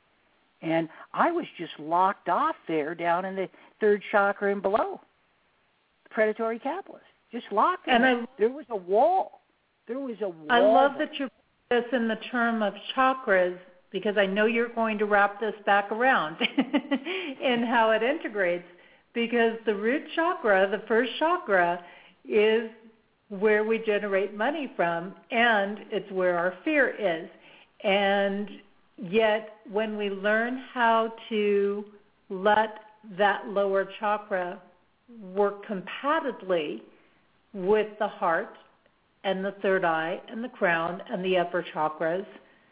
Speaker 5: And I was just locked off there down in the third chakra and below, predatory capitalist, just locked. And I, there was a wall. There was a wall.
Speaker 3: I love that you put this in the term of chakras, because I know you're going to wrap this back around in how it integrates, because the root chakra, the first chakra, is where we generate money from, and it's where our fear is. And yet, when we learn how to let that lower chakra work compatibly with the heart and the third eye and the crown and the upper chakras,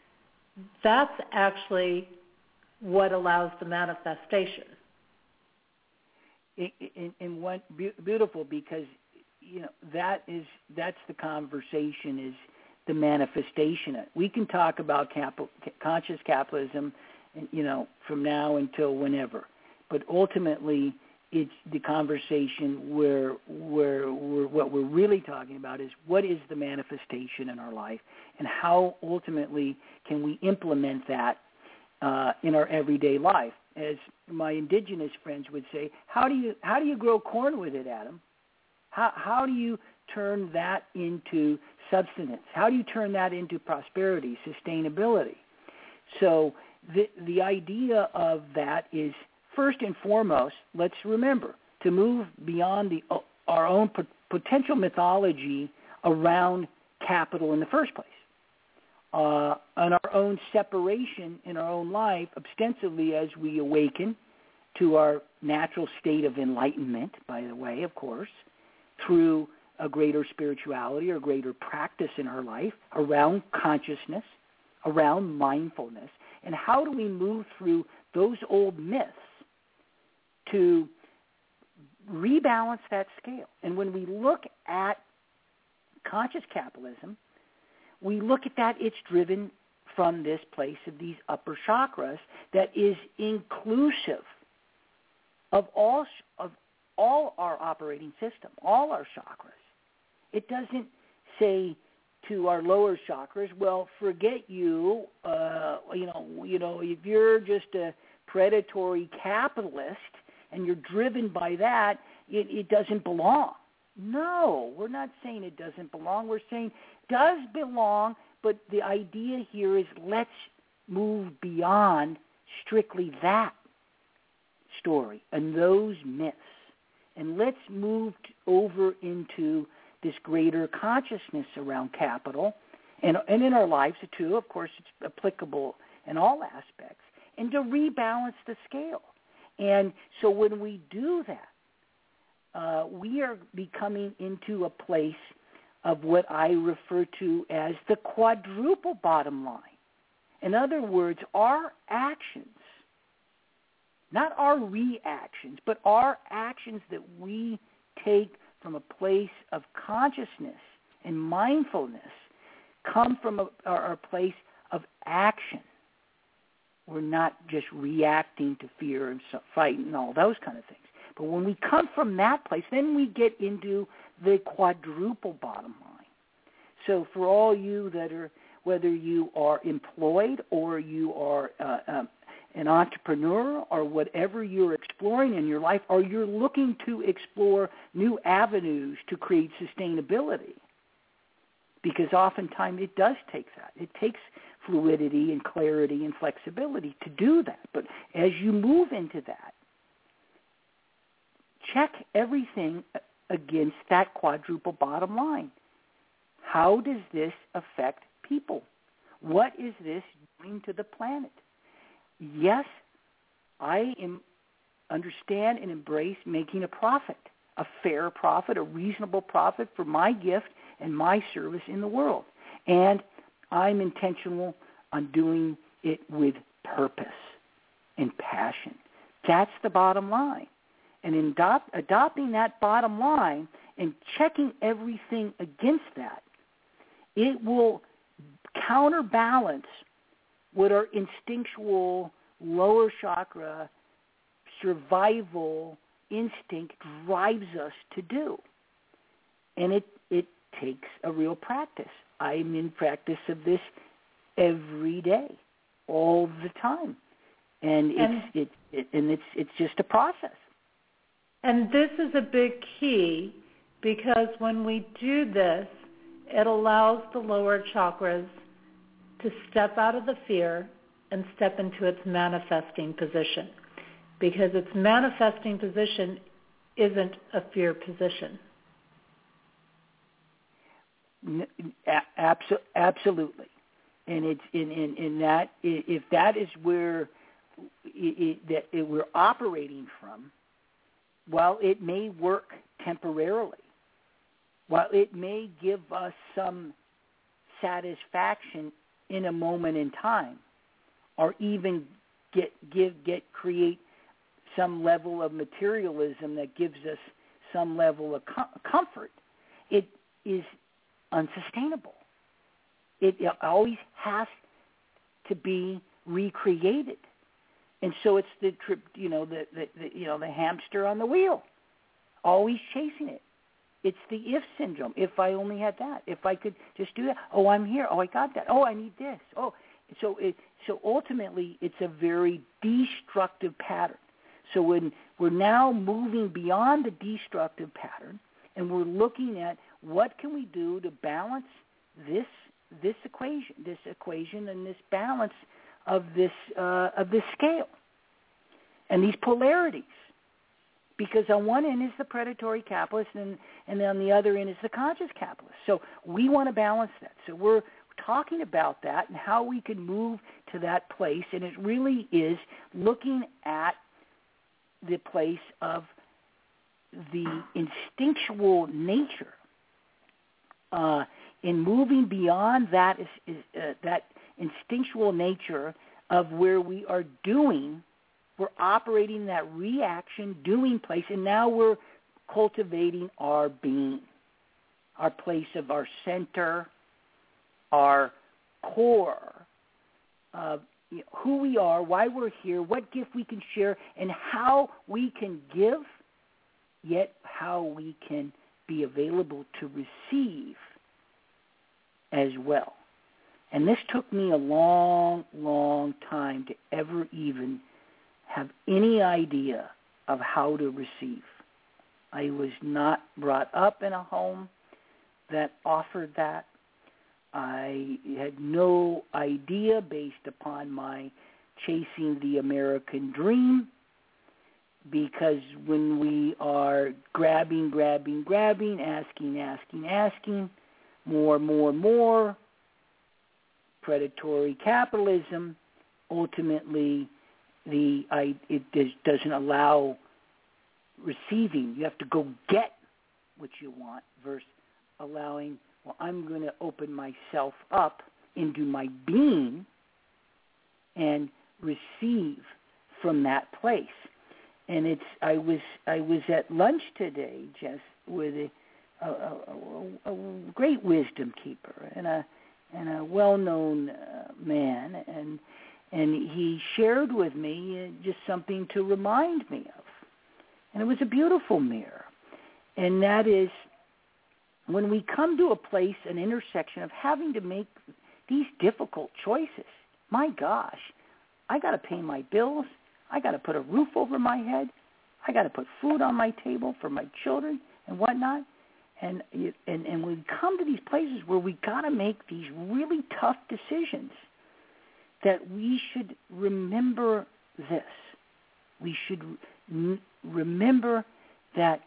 Speaker 3: that's actually what allows the manifestation.
Speaker 5: And, and what beautiful, because you know, that is that's the conversation, is the manifestation. We can talk about capital, conscious capitalism, you know, from now until whenever, but ultimately it's the conversation where where we're, what we're really talking about is what is the manifestation in our life, and how ultimately can we implement that uh, in our everyday life. As my indigenous friends would say, how do you how do you grow corn with it, Adam? How how do you turn that into subsistence? How do you turn that into prosperity, sustainability? So the the idea of that is, first and foremost, let's remember to move beyond the our own potential mythology around capital in the first place. Uh, on our own separation in our own life, ostensibly as we awaken to our natural state of enlightenment, by the way, of course, through a greater spirituality or greater practice in our life around consciousness, around mindfulness, and how do we move through those old myths to rebalance that scale. And when we look at conscious capitalism, we look at that, it's driven from this place of these upper chakras that is inclusive of all of all our operating system, all our chakras. It doesn't say to our lower chakras, well, forget you, uh, you know, you know, if you're just a predatory capitalist and you're driven by that, it, it doesn't belong. No, we're not saying it doesn't belong. We're saying it does belong, but the idea here is let's move beyond strictly that story and those myths, and let's move over into this greater consciousness around capital, and, and in our lives too. Of course, it's applicable in all aspects, and to rebalance the scale. And so when we do that, uh, we are becoming into a place of what I refer to as the quadruple bottom line. In other words, our actions, not our reactions, but our actions that we take from a place of consciousness and mindfulness come from a, a place of action. We're not just reacting to fear and fight and all those kind of things. But when we come from that place, then we get into the quadruple bottom line. So for all you that are, whether you are employed or you are uh, um, an entrepreneur or whatever you're exploring in your life, or you're looking to explore new avenues to create sustainability, because oftentimes it does take that. It takes fluidity and clarity and flexibility to do that. But as you move into that, check everything against that quadruple bottom line. How does this affect people? What is this doing to the planet? Yes, I am, understand and embrace making a profit, a fair profit, a reasonable profit for my gift and my service in the world. And I'm intentional on doing it with purpose and passion. That's the bottom line. And in adopt, adopting that bottom line and checking everything against that, it will counterbalance what our instinctual lower chakra survival instinct drives us to do. And it, it takes a real practice. I'm in practice of this every day, all the time. And, and it's it, it and it's it's just a process.
Speaker 3: And this is a big key, because when we do this, it allows the lower chakras to step out of the fear and step into its manifesting position, because its manifesting position isn't a fear position.
Speaker 5: Absolutely. And it's in, in, in that, if that is where it, it, that it, we're operating from, while it may work temporarily, while it may give us some satisfaction in a moment in time, or even get give get create some level of materialism that gives us some level of com- comfort, it is unsustainable. It, it always has to be recreated. And so it's the trip, you know, the, the, the you know the hamster on the wheel, always chasing it. It's the if syndrome. If I only had that, if I could just do that. Oh, I'm here. Oh, I got that. Oh, I need this. Oh, so it, so ultimately, it's a very destructive pattern. So when we're now moving beyond the destructive pattern, and we're looking at what can we do to balance this this equation, this equation, and this balance of this uh, of this scale and these polarities. Because on one end is the predatory capitalist, and, and on the other end is the conscious capitalist. So we want to balance that. So we're talking about that and how we can move to that place, and it really is looking at the place of the instinctual nature uh, in moving beyond that is, is uh, that instinctual nature of where we are doing. We're operating that reaction, doing place, and now we're cultivating our being, our place of our center, our core, uh, you know, who we are, why we're here, what gift we can share, and how we can give, yet how we can be available to receive as well. And this took me a long, long time to ever even have any idea of how to receive. I was not brought up in a home that offered that. I had no idea, based upon my chasing the American dream, because when we are grabbing, grabbing, grabbing, asking, asking, asking, more, more, more, predatory capitalism, ultimately the I, it does, doesn't allow receiving. You have to go get what you want versus allowing, well, I'm going to open myself up into my being and receive from that place. And it's I was I was at lunch today, Jess, with a, a, a, a great wisdom keeper and a and a well-known uh, man, and and he shared with me uh, just something to remind me of. And it was a beautiful mirror. And that is, when we come to a place, an intersection of having to make these difficult choices, my gosh, I got to pay my bills. I got to put a roof over my head. I got to put food on my table for my children and whatnot. And, and, and we come to these places where we got to make these really tough decisions, that we should remember this. We should n- remember that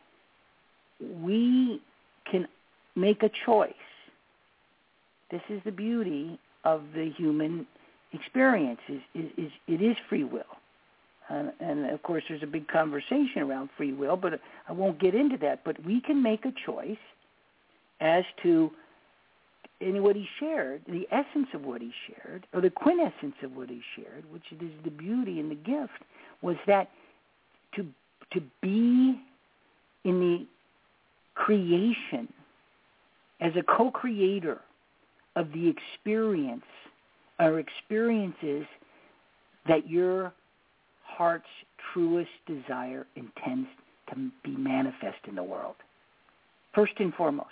Speaker 5: we can make a choice. This is the beauty of the human experience. Is, is, is it is free will. Uh, and, of course, there's a big conversation around free will, but I won't get into that. But we can make a choice as to in what he shared, the essence of what he shared, or the quintessence of what he shared, which is the beauty and the gift, was that to to be in the creation as a co-creator of the experience, or experiences that your heart's truest desire intends to be manifest in the world, first and foremost,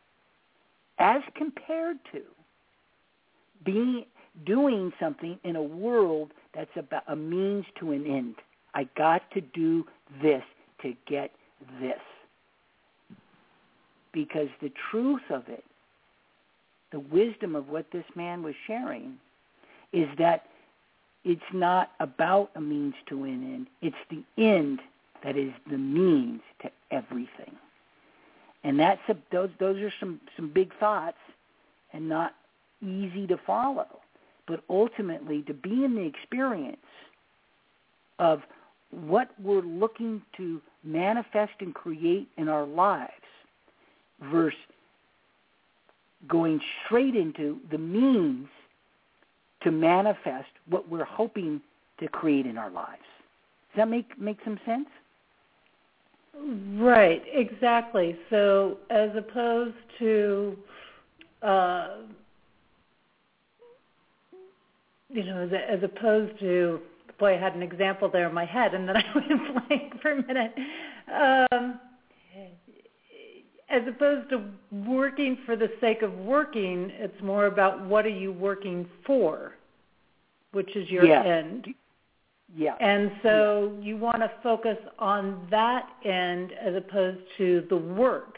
Speaker 5: as compared to being doing something in a world that's about a means to an end. I got to do this to get this. Because the truth of it, the wisdom of what this man was sharing, is that it's not about a means to an end. It's the end that is the means to everything. And that's a, those those are some, some big thoughts and not easy to follow. But ultimately, to be in the experience of what we're looking to manifest and create in our lives versus going straight into the means to manifest what we're hoping to create in our lives. Does that make, make some sense?
Speaker 3: Right, exactly. So as opposed to, uh, you know, as, as opposed to, boy, I had an example there in my head, and then I went blank for a minute. Um, as opposed to working for the sake of working, it's more about what are you working for, which is your
Speaker 5: yes.
Speaker 3: end.
Speaker 5: Yeah.
Speaker 3: And so
Speaker 5: yeah.
Speaker 3: you want to focus on that end as opposed to the work.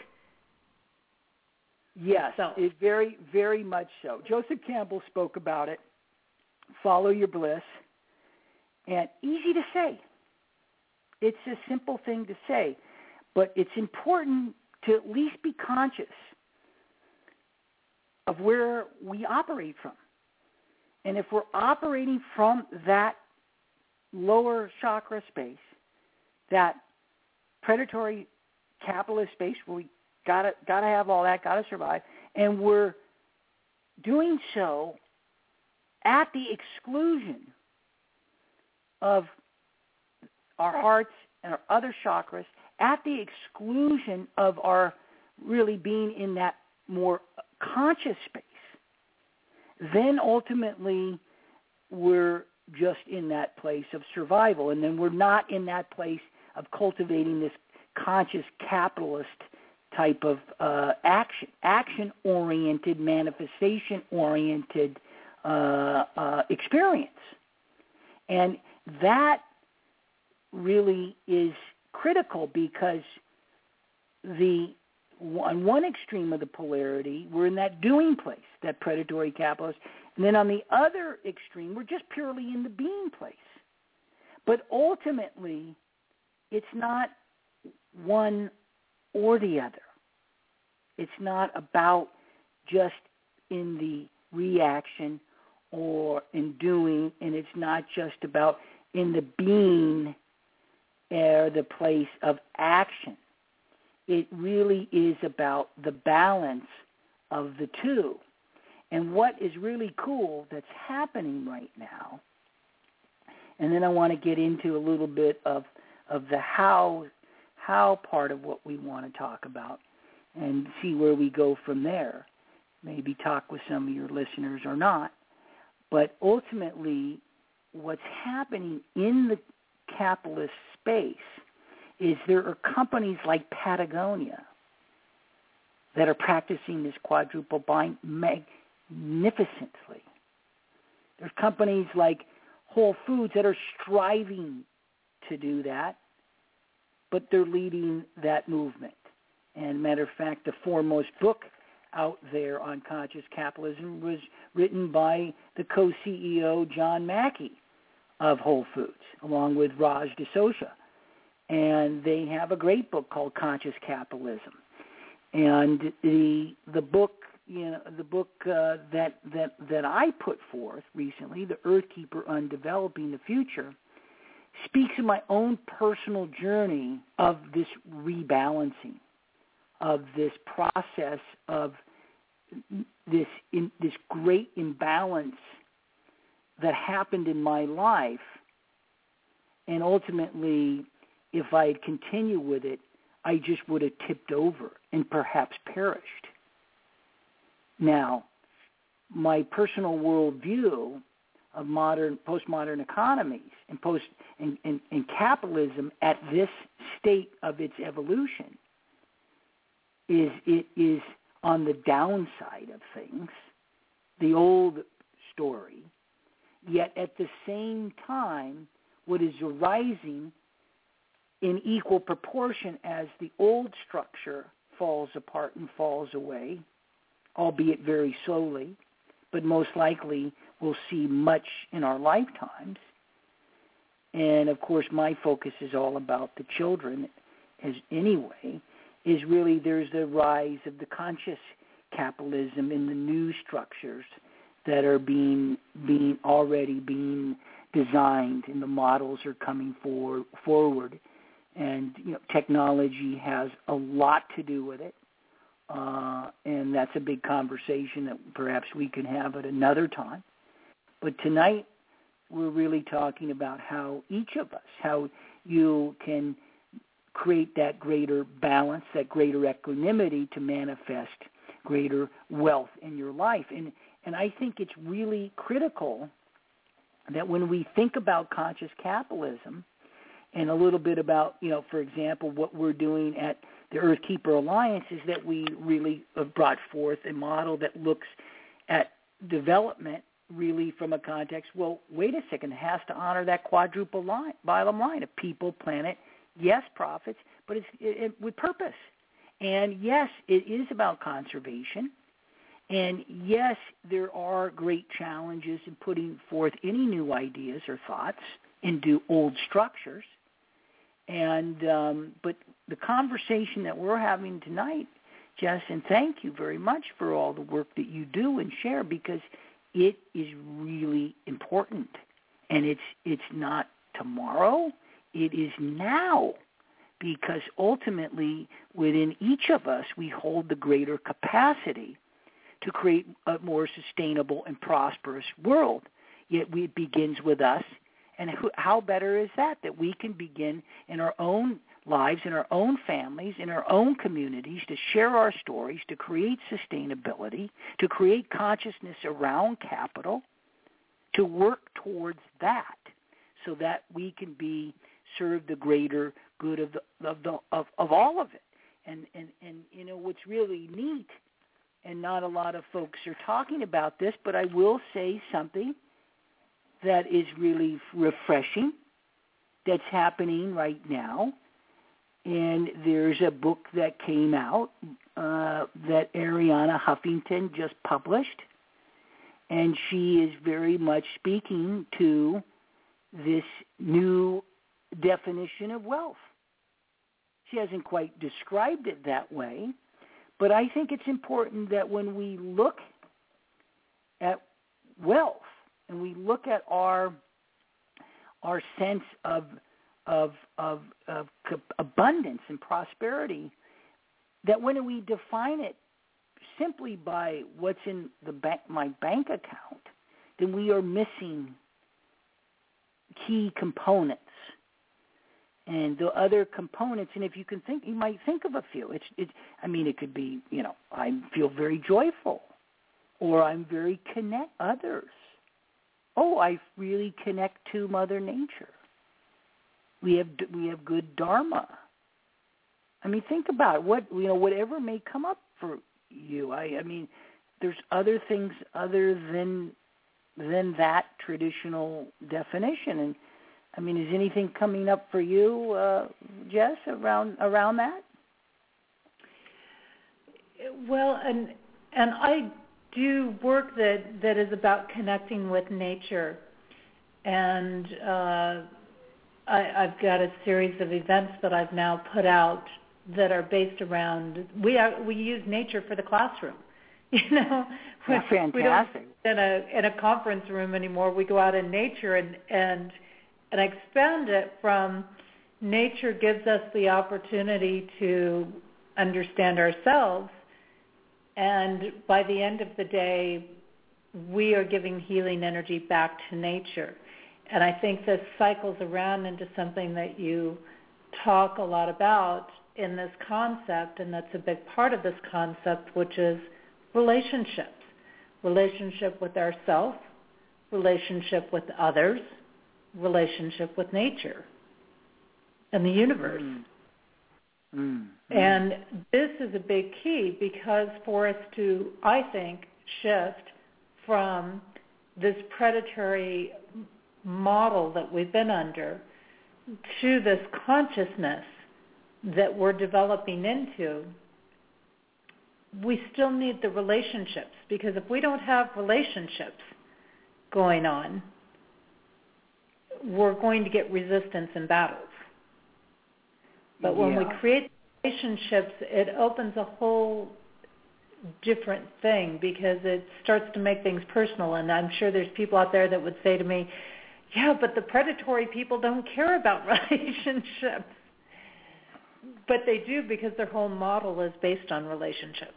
Speaker 5: Yes,
Speaker 3: itself.
Speaker 5: it very, very much so. Joseph Campbell spoke about it. Follow your bliss. And easy to say. It's a simple thing to say. But it's important to at least be conscious of where we operate from. And if we're operating from that lower chakra space, that predatory capitalist space where we gotta gotta have all that, gotta survive, and we're doing so at the exclusion of our hearts and our other chakras, at the exclusion of our really being in that more conscious space, then ultimately we're just in that place of survival, and then we're not in that place of cultivating this conscious capitalist type of uh, action, action-oriented, manifestation-oriented uh, uh, experience. And that really is critical because the on one extreme of the polarity, we're in that doing place, that predatory capitalist. And then on the other extreme, we're just purely in the being place. But ultimately, it's not one or the other. It's not about just in the reaction or in doing, and it's not just about in the being or the place of action. It really is about the balance of the two. And what is really cool that's happening right now, and then I want to get into a little bit of, of the how, how part of what we want to talk about and see where we go from there. Maybe talk with some of your listeners or not. But ultimately, what's happening in the capitalist space is there are companies like Patagonia that are practicing this quadruple bind magnificently. There's companies like Whole Foods that are striving to do that, but they're leading that movement. And matter of fact, the foremost book out there on conscious capitalism was written by the co-C E O John Mackey of Whole Foods, along with Raj D'Souza. And they have a great book called Conscious Capitalism. And the the book, you know, the book uh, that that that I put forth recently, The Earthkeeper on Developing the Future, speaks of my own personal journey of this rebalancing, of this process of this in, this great imbalance that happened in my life, and ultimately, if I had continued with it, I just would have tipped over and perhaps perished. Now, my personal worldview of modern, postmodern economies and post and, and, and capitalism at this state of its evolution is it is on the downside of things, the old story. Yet at the same time, what is arising in equal proportion as the old structure falls apart and falls away, albeit very slowly, but most likely we'll see much in our lifetimes. And, of course, my focus is all about the children as anyway, is really there's the rise of the conscious capitalism in the new structures that are being being already being designed, and the models are coming for, forward. And, you know, technology has a lot to do with it, uh, and that's a big conversation that perhaps we can have at another time. But tonight, we're really talking about how each of us, how you can create that greater balance, that greater equanimity to manifest greater wealth in your life. And and I think it's really critical that when we think about conscious capitalism and a little bit about, you know, for example, what we're doing at the Earthkeeper Alliance is that we really have brought forth a model that looks at development really from a context, well, wait a second, it has to honor that quadruple line, bottom line of people, planet, yes, profits, but it's it, it, with purpose. And yes, it is about conservation. And yes, there are great challenges in putting forth any new ideas or thoughts into old structures. And um, but the conversation that we're having tonight, Jess, and thank you very much for all the work that you do and share, because it is really important. And it's it's not tomorrow, it is now, because ultimately within each of us we hold the greater capacity to create a more sustainable and prosperous world. Yet we, it begins with us. And who, how better is that, that we can begin in our own lives, in our own families, in our own communities, to share our stories, to create sustainability, to create consciousness around capital, to work towards that so that we can be serve the greater good of the, of, the, of, of all of it. And, and, and, you know, what's really neat, and not a lot of folks are talking about this, but I will say something that is really refreshing that's happening right now. And there's a book that came out uh, that Arianna Huffington just published, and she is very much speaking to this new definition of wealth. She hasn't quite described it that way, but I think it's important that when we look at wealth and we look at our our sense of of of, of abundance and prosperity, that when we define it simply by what's in the bank, my bank account, then we are missing key components. And the other components, and if you can think, you might think of a few. It's, it's, I mean, it could be, you know, I feel very joyful, or I'm very connect others. Oh, I really connect to Mother Nature. We have we have good dharma. I mean, think about it. What you know, whatever may come up for you. I, I mean, there's other things other than than that traditional definition. And I mean, is anything coming up for you, uh, Jess, around around that?
Speaker 3: Well, and and I do work that, that is about connecting with nature, and uh, I, I've got a series of events that I've now put out that are based around we are, we use nature for the classroom. You know,
Speaker 5: That's fantastic.
Speaker 3: We don't in a in a conference room anymore. We go out in nature and and. And I expand it from nature gives us the opportunity to understand ourselves, and by the end of the day, we are giving healing energy back to nature. And I think this cycles around into something that you talk a lot about in this concept, and that's a big part of this concept, which is relationships. Relationship with ourselves, relationship with others, relationship with nature and the universe. Mm. Mm. And this is a big key, because for us to, I think, shift from this predatory model that we've been under to this consciousness that we're developing into, we still need the relationships, because if we don't have relationships going on, we're going to get resistance in battles. But when yeah. we create relationships, it opens a whole different thing, because it starts to make things personal. And I'm sure there's people out there that would say to me, yeah, but the predatory people don't care about relationships. But they do, because their whole model is based on relationships.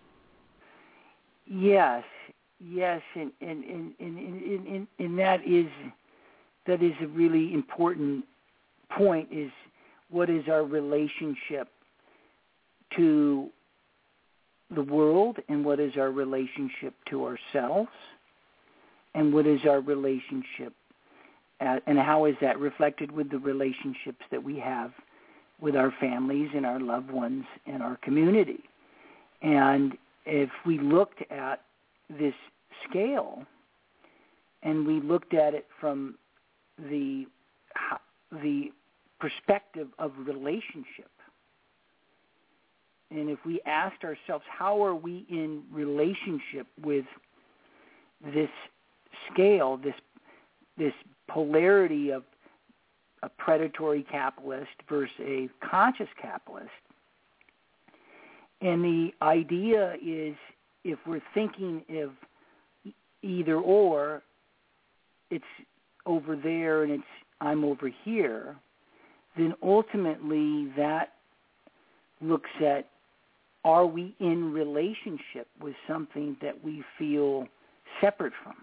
Speaker 5: Yes, yes, and, and, and, and, and, and, and that is... That is a really important point, is what is our relationship to the world, and what is our relationship to ourselves, and what is our relationship, at, and how is that reflected with the relationships that we have with our families and our loved ones and our community. And if we looked at this scale and we looked at it from the the perspective of relationship, and if we asked ourselves, how are we in relationship with this scale, this this polarity of a predatory capitalist versus a conscious capitalist? And the idea is, if we're thinking of either or, it's over there and it's I'm over here, then ultimately that looks at, are we in relationship with something that we feel separate from?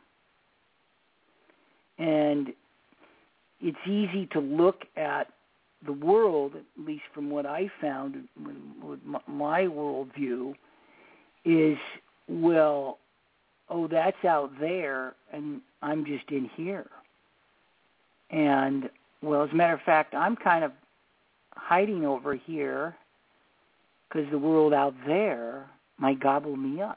Speaker 5: And it's easy to look at the world, at least from what I found with my worldview, is, well, oh, that's out there, and I'm just in here. And, well, as a matter of fact, I'm kind of hiding over here because the world out there might gobble me up.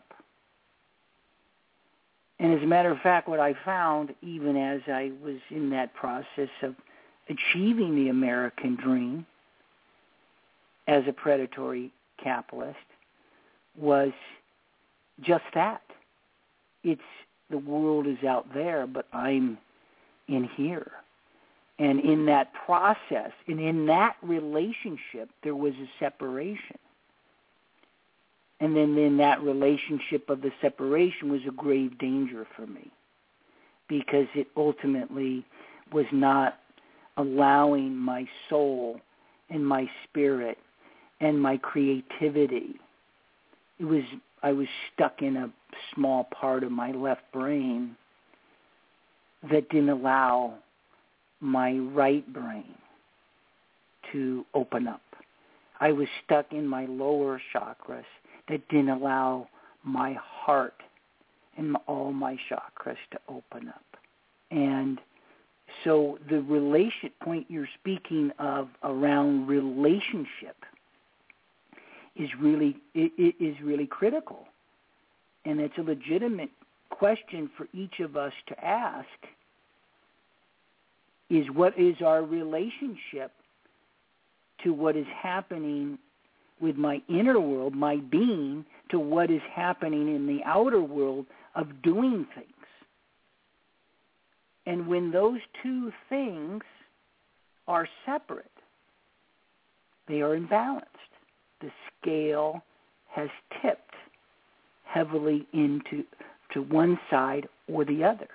Speaker 5: And as a matter of fact, what I found, even as I was in that process of achieving the American dream as a predatory capitalist, was just that. It's the world is out there, but I'm in here. And in that process, and in that relationship, there was a separation. And then in that relationship of the separation was a grave danger for me, because it ultimately was not allowing my soul and my spirit and my creativity. It was I was stuck in a small part of my left brain that didn't allow my right brain to open up. I was stuck in my lower chakras that didn't allow my heart and all my chakras to open up. And so the relation point you're speaking of around relationship is really it, it is really critical, and it's a legitimate question for each of us to ask: is what is our relationship to what is happening with my inner world, my being, to what is happening in the outer world of doing things? And when those two things are separate, they are imbalanced. The scale has tipped heavily into to one side or the other.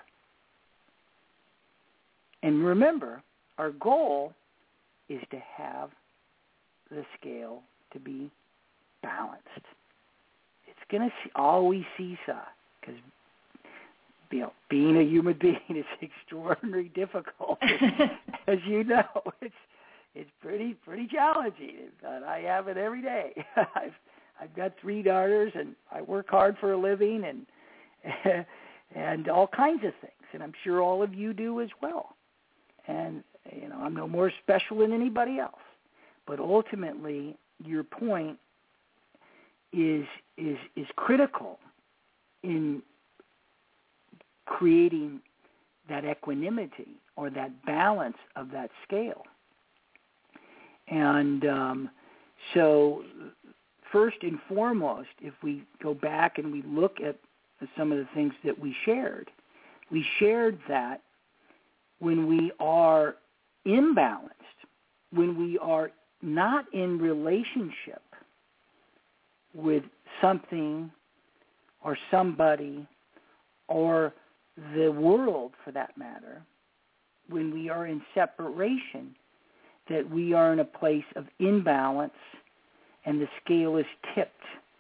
Speaker 5: And remember, our goal is to have the scale to be balanced. It's going to always seesaw, because you know, being a human being is extraordinarily difficult, as you know. It's it's pretty pretty challenging, but I have it every day. I've I've got three daughters, and I work hard for a living, and and all kinds of things, and I'm sure all of you do as well. And you know, I'm no more special than anybody else. But ultimately, your point is is is critical in creating that equanimity or that balance of that scale. And um, so first and foremost, if we go back and we look at some of the things that we shared, we shared that when we are imbalanced, when we are not in relationship with something or somebody or the world, for that matter, when we are in separation, that we are in a place of imbalance and the scale is tipped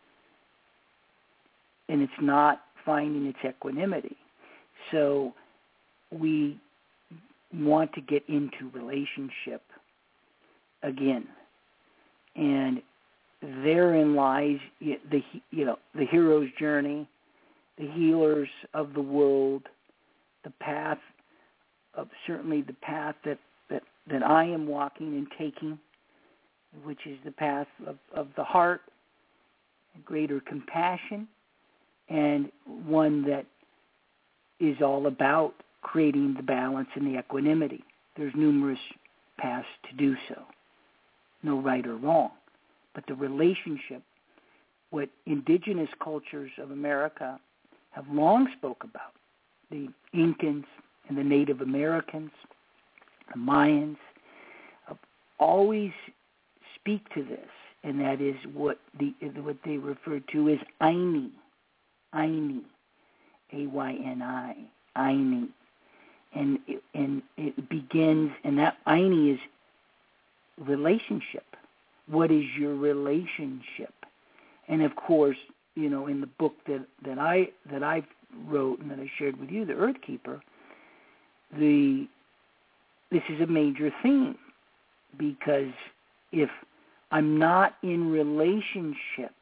Speaker 5: and it's not finding its equanimity. So we want to get into relationship again. And therein lies the you know the hero's journey, the healers of the world, the path of certainly the path that, that, that I am walking and taking, which is the path of, of the heart, greater compassion, and one that is all about creating the balance and the equanimity. There's numerous paths to do so, no right or wrong. But the relationship, what indigenous cultures of America have long spoke about, the Incans and the Native Americans, the Mayans, uh, always speak to this, and that is what the what they refer to as Ayni, Ayni, A Y N I, Ayni, and it, and it begins, and that Ayni is relationship. What is your relationship? And of course, you know, in the book that, that I that I wrote and that I shared with you, The Earth Keeper, the this is a major theme, because if I'm not in relationship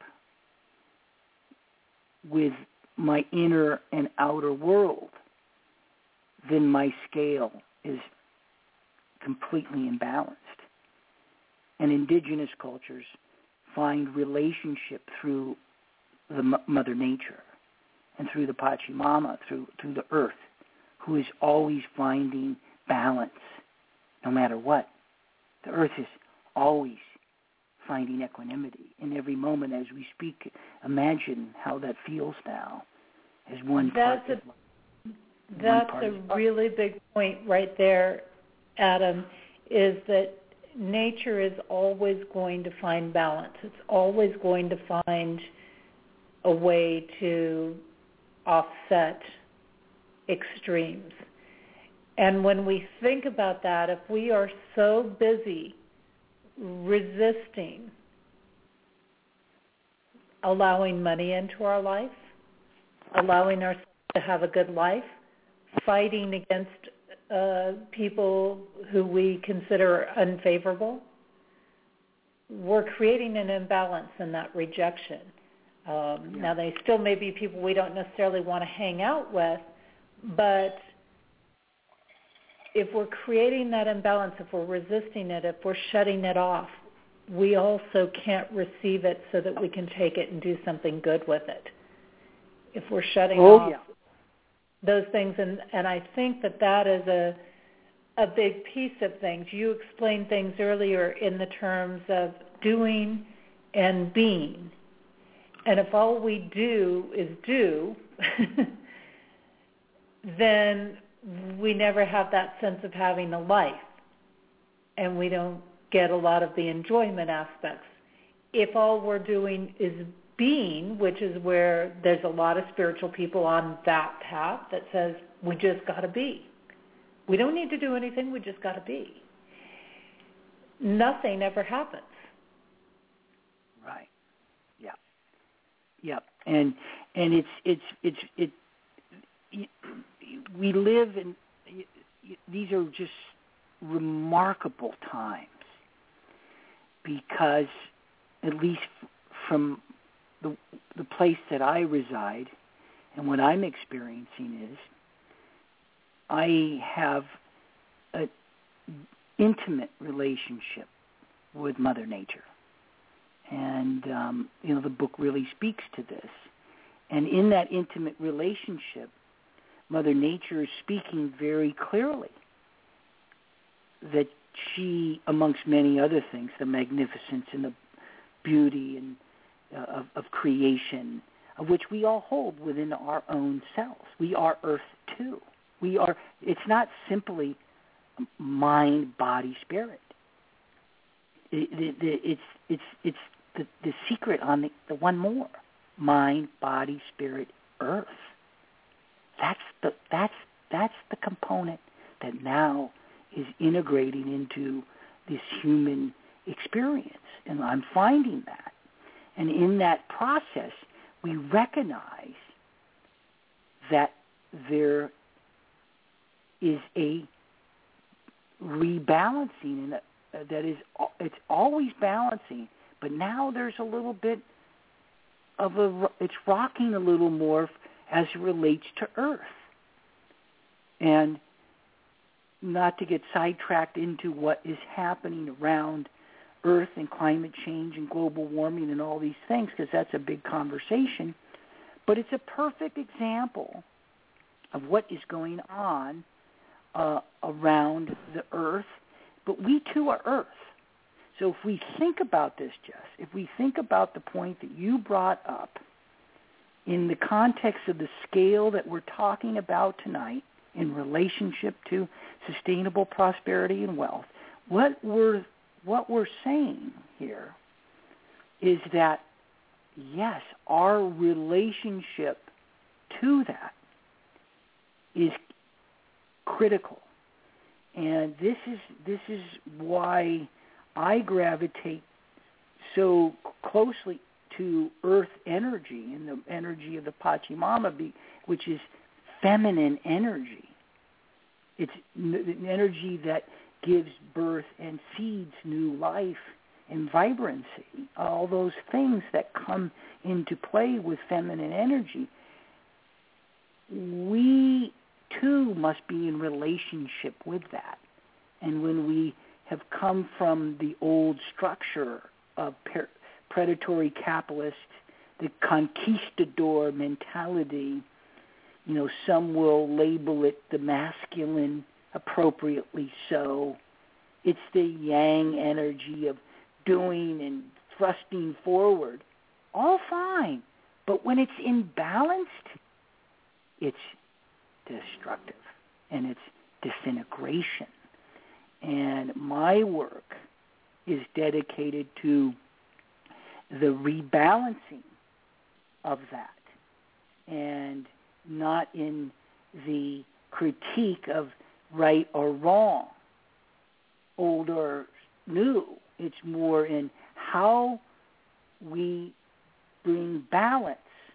Speaker 5: with my inner and outer world, then my scale is completely imbalanced. And indigenous cultures find relationship through the M- Mother Nature and through the Pachamama, through through the earth, who is always finding balance no matter what. The earth is always finding equanimity in every moment as we speak. Imagine how that feels now as one
Speaker 3: that's
Speaker 5: part.
Speaker 3: A, that's a really big point right there, Adam, is that nature is always going to find balance. It's always going to find a way to offset extremes. And when we think about that, if we are so busy resisting allowing money into our life, allowing ourselves to have a good life, fighting against uh, people who we consider unfavorable, we're creating an imbalance in that rejection. Um, yeah. Now, they still may be people we don't necessarily want to hang out with, but if we're creating that imbalance, if we're resisting it, if we're shutting it off, we also can't receive it so that we can take it and do something good with it. If we're shutting
Speaker 5: oh,
Speaker 3: off
Speaker 5: yeah.
Speaker 3: those things, and, and I think that that is a a big piece of things. You explained things earlier in the terms of doing and being. And if all we do is do, then we never have that sense of having a life, and we don't get a lot of the enjoyment aspects. If all we're doing is being, which is where there's a lot of spiritual people on that path that says we just got to be. We don't need to do anything, we just got to be. Nothing ever happens.
Speaker 5: Right. Yeah. Yeah. And and it's it's it's it, it we live in, these are just remarkable times, because at least from the the place that I reside and what I'm experiencing is I have an intimate relationship with Mother Nature. And, um, you know, the book really speaks to this. And in that intimate relationship, Mother Nature is speaking very clearly that she, amongst many other things, the magnificence and the beauty and uh, of, of creation, of which we all hold within our own selves. We are earth too. We are. It's not simply mind, body, spirit. It, it, it's it's it's the, the secret on the, the one more: mind, body, spirit, earth. That's the that's that's the component that now is integrating into this human experience, and I'm finding that. And in that process, we recognize that there is a rebalancing and a, that is it's always balancing, but now there's a little bit of a it's rocking a little more as it relates to Earth. And not to get sidetracked into what is happening around Earth and climate change and global warming and all these things, because that's a big conversation, but it's a perfect example of what is going on uh, around the Earth. But we too are Earth. So if we think about this, Jess, if we think about the point that you brought up in the context of the scale that we're talking about tonight in relationship to sustainable prosperity and wealth, what we're, what we're saying here is that, yes, our relationship to that is critical. And this is this is why I gravitate so closely to earth energy and the energy of the Pachamama, which is feminine energy. It's an energy that gives birth and seeds new life and vibrancy, all those things that come into play with feminine energy. We, too, must be in relationship with that. And when we have come from the old structure of per- predatory capitalist, the conquistador mentality, you know, some will label it the masculine, appropriately so. It's the yang energy of doing and thrusting forward. All fine. But when it's imbalanced, it's destructive and it's disintegration. And my work is dedicated to the rebalancing of that, and not in the critique of right or wrong, old or new. It's more in how we bring balance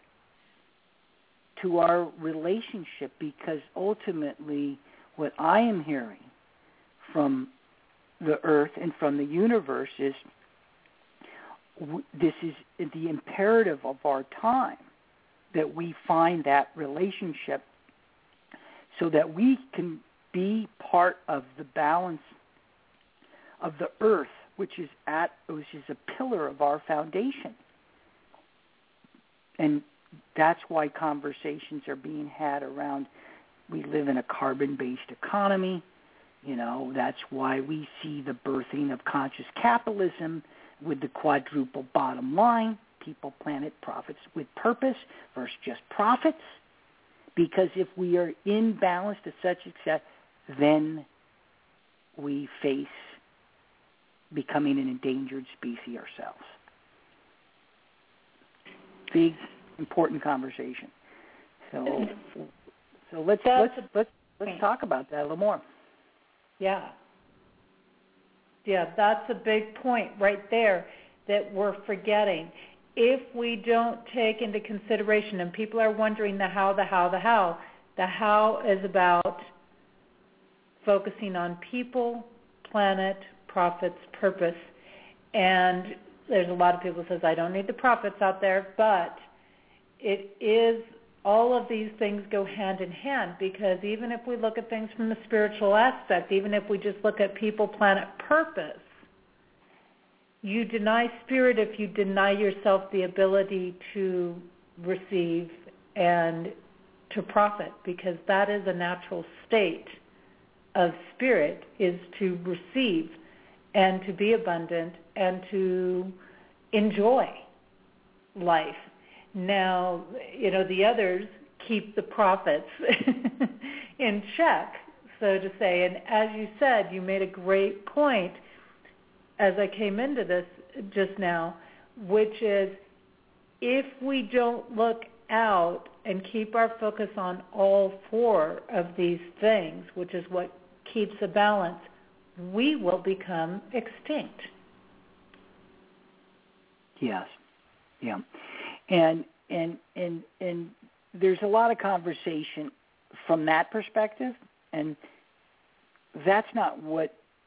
Speaker 5: to our relationship, because ultimately what I am hearing from the earth and from the universe is w- this is the imperative of our time, that we find that relationship so that we can be part of the balance of the earth, which is at which is a pillar of our foundation. And that's why conversations are being had around, we live in a carbon-based economy. You know, that's why we see the birthing of conscious capitalism with the quadruple bottom line, people, planet, profits with purpose versus just profits. Because if we are imbalanced to such extent, then we face becoming an endangered species ourselves. Big, important conversation. So, so let's let's let's let's talk about that a little more.
Speaker 3: Yeah. Yeah, that's a big point right there that we're forgetting. If we don't take into consideration, and people are wondering the how, the how, the how, the how is about focusing on people, planet, profits, purpose. And there's a lot of people who says, I don't need the profits out there, but it is, all of these things go hand in hand, because even if we look at things from a spiritual aspect, even if we just look at people, planet, purpose, you deny spirit if you deny yourself the ability to receive and to profit, because that is a natural state of spirit, is to receive and to be abundant and to enjoy life. Now, you know, the others keep the profits in check, so to say. And as you said, you made a great point as I came into this just now, which is if we don't look out and keep our focus on all four of these things, which is what keeps a balance, we will become extinct.
Speaker 5: Yes. Yeah. And and and and there's a lot of conversation from that perspective, and that's not what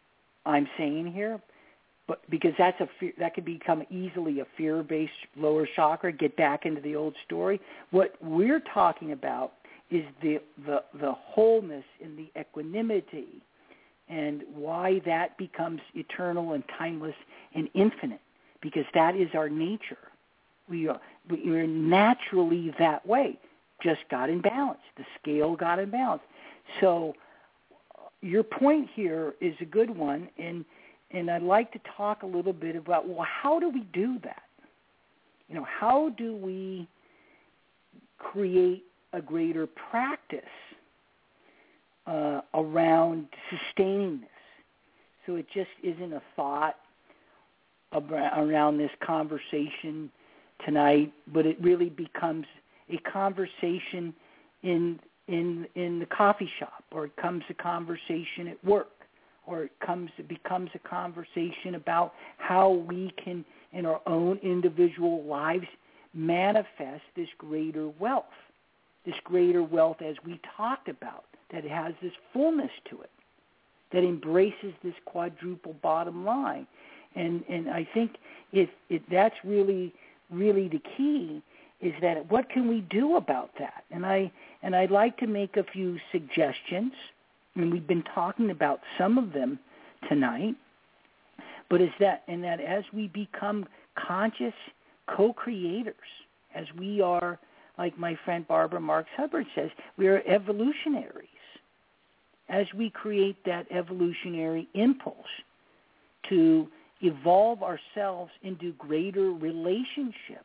Speaker 5: I'm saying here, but because that's a fear, that could become easily a fear-based lower chakra, get back into the old story. What we're talking about is the the, the wholeness and the equanimity, and why that becomes eternal and timeless and infinite, because that is our nature. We are we are naturally that way, just got in balance. The scale got in balance. So your point here is a good one, and and I'd like to talk a little bit about, well, how do we do that? You know, how do we create a greater practice uh, around sustaining this, so it just isn't a thought around this conversation tonight, but it really becomes a conversation in in in the coffee shop, or it comes a conversation at work, or it comes it becomes a conversation about how we can, in our own individual lives, manifest this greater wealth, this greater wealth as we talked about, that has this fullness to it, that embraces this quadruple bottom line. And and I think if, if that's really really the key, is that what can we do about that? And I and I'd like to make a few suggestions, and we've been talking about some of them tonight. But is that and that as we become conscious co-creators, as we are, like my friend Barbara Marx Hubbard says, we are evolutionaries. As we create that evolutionary impulse to evolve ourselves into greater relationship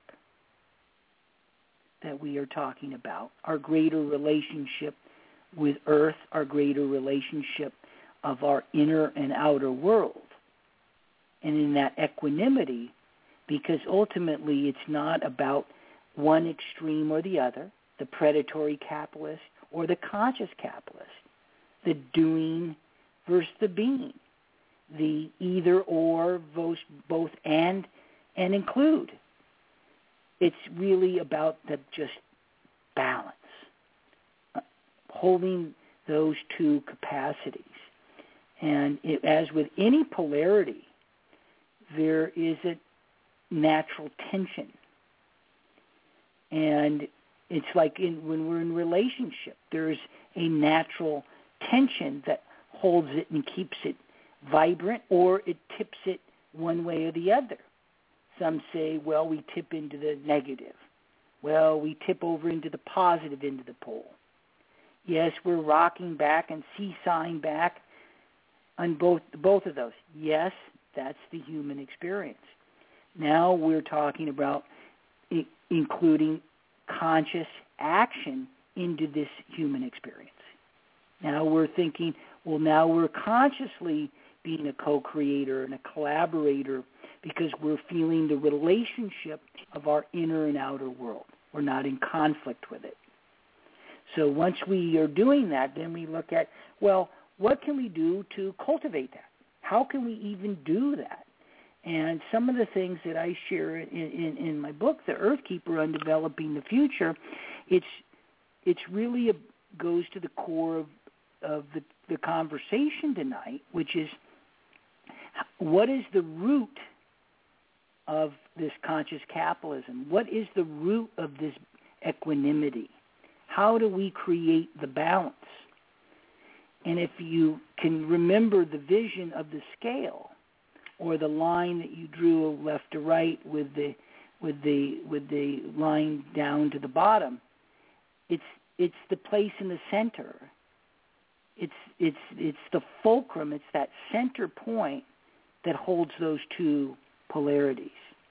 Speaker 5: that we are talking about, our greater relationship with Earth, our greater relationship of our inner and outer world, and in that equanimity, because ultimately it's not about one extreme or the other, the predatory capitalist or the conscious capitalist, the doing versus the being, the either or, both, both and, and include. It's really about the just balance, holding those two capacities. And it, as with any polarity, there is a natural tension. And it's like in, when we're in relationship, there's a natural tension that holds it and keeps it vibrant, or it tips it one way or the other. Some say, well, we tip into the negative. Well, we tip over into the positive end of the pole. Yes, we're rocking back and seesawing back on both both of those. Yes, that's the human experience. Now we're talking about I- including conscious action into this human experience. Now we're thinking, well, now we're consciously being a co-creator and a collaborator because we're feeling the relationship of our inner and outer world. We're not in conflict with it. So once we are doing that, then we look at, well, what can we do to cultivate that? How can we even do that? And some of the things that I share in, in, in my book, The Earthkeeper on Developing the Future, it's it's really a, goes to the core of, of the, the conversation tonight, which is what is the root of this conscious capitalism? What is the root of this equanimity? How do we create the balance? And if you can remember the vision of the scale, or the line that you drew left to right with the with the with the line down to the bottom, it's it's the place in the center. It's it's it's the fulcrum. It's that center point that holds those two polarities.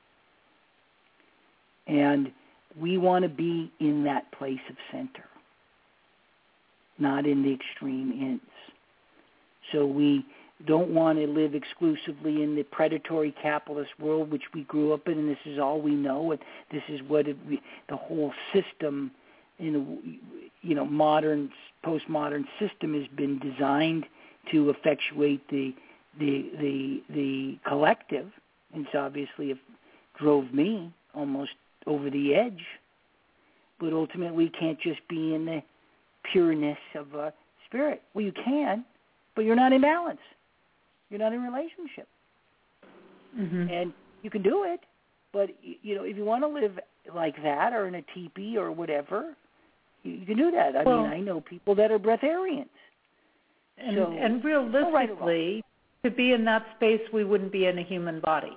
Speaker 5: And we want to be in that place of center, not in the extreme ends. So we don't want to live exclusively in the predatory capitalist world, which we grew up in, and this is all we know, and this is what it, we, the whole system, in the, you know, modern, postmodern system has been designed to effectuate the the the the collective, and it's obviously it drove me almost over the edge. But ultimately, we can't just be in the pureness of a spirit. Well, you can, but you're not in balance. you're not in a relationship.
Speaker 3: Mm-hmm.
Speaker 5: And you can do it, but, you know, if you want to live like that or in a teepee or whatever, you, you can do that. I
Speaker 3: well,
Speaker 5: mean, I know people that are breatharians.
Speaker 3: And,
Speaker 5: so,
Speaker 3: and realistically, to be in that space, we wouldn't be in a human body.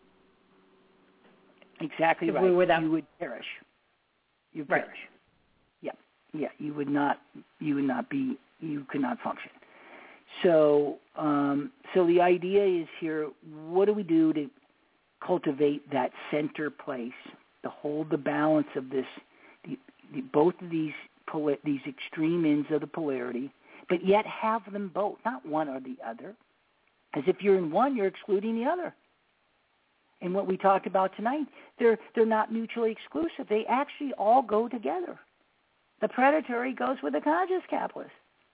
Speaker 5: Exactly
Speaker 3: if
Speaker 5: right.
Speaker 3: We were that...
Speaker 5: You would perish. You'd
Speaker 3: right.
Speaker 5: perish. Yeah, yeah. You would not. You would not be. You could not function. So, um, so the idea is here: what do we do to cultivate that center place, to hold the balance of this, the, the, both of these poli- these extreme ends of the polarity, but yet have them both, not one or the other. As if you're in one, you're excluding the other. And what we talked about tonight, they're they're not mutually exclusive. They actually all go together. The predatory goes with the conscious capitalist.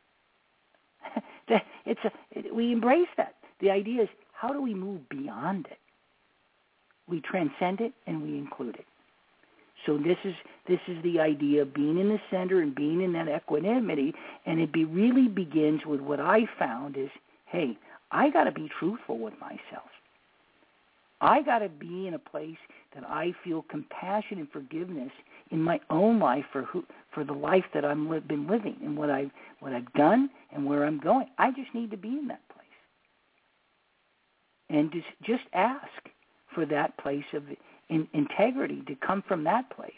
Speaker 5: it's a, it, we embrace that. The idea is, how do we move beyond it? We transcend it and we include it. So this is this is the idea of being in the center and being in that equanimity. And it be, really begins with what I found is, hey, I got to be truthful with myself. I got to be in a place that I feel compassion and forgiveness in my own life for who, for the life that I've li- been living and what I've what I've done and where I'm going. I just need to be in that place, and just just ask for that place of in, integrity to come from that place,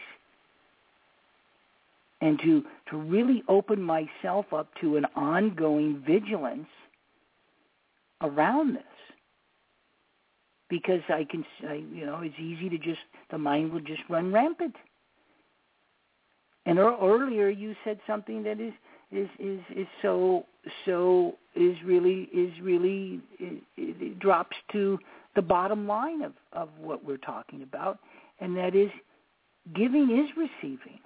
Speaker 5: and to to really open myself up to an ongoing vigilance around this. Because I can, I, you know, it's easy to just, the mind will just run rampant. And er, earlier you said something that is, is, is, is so, so, is really, is really, it, it drops to the bottom line of, of what we're talking about, and that is giving is receiving.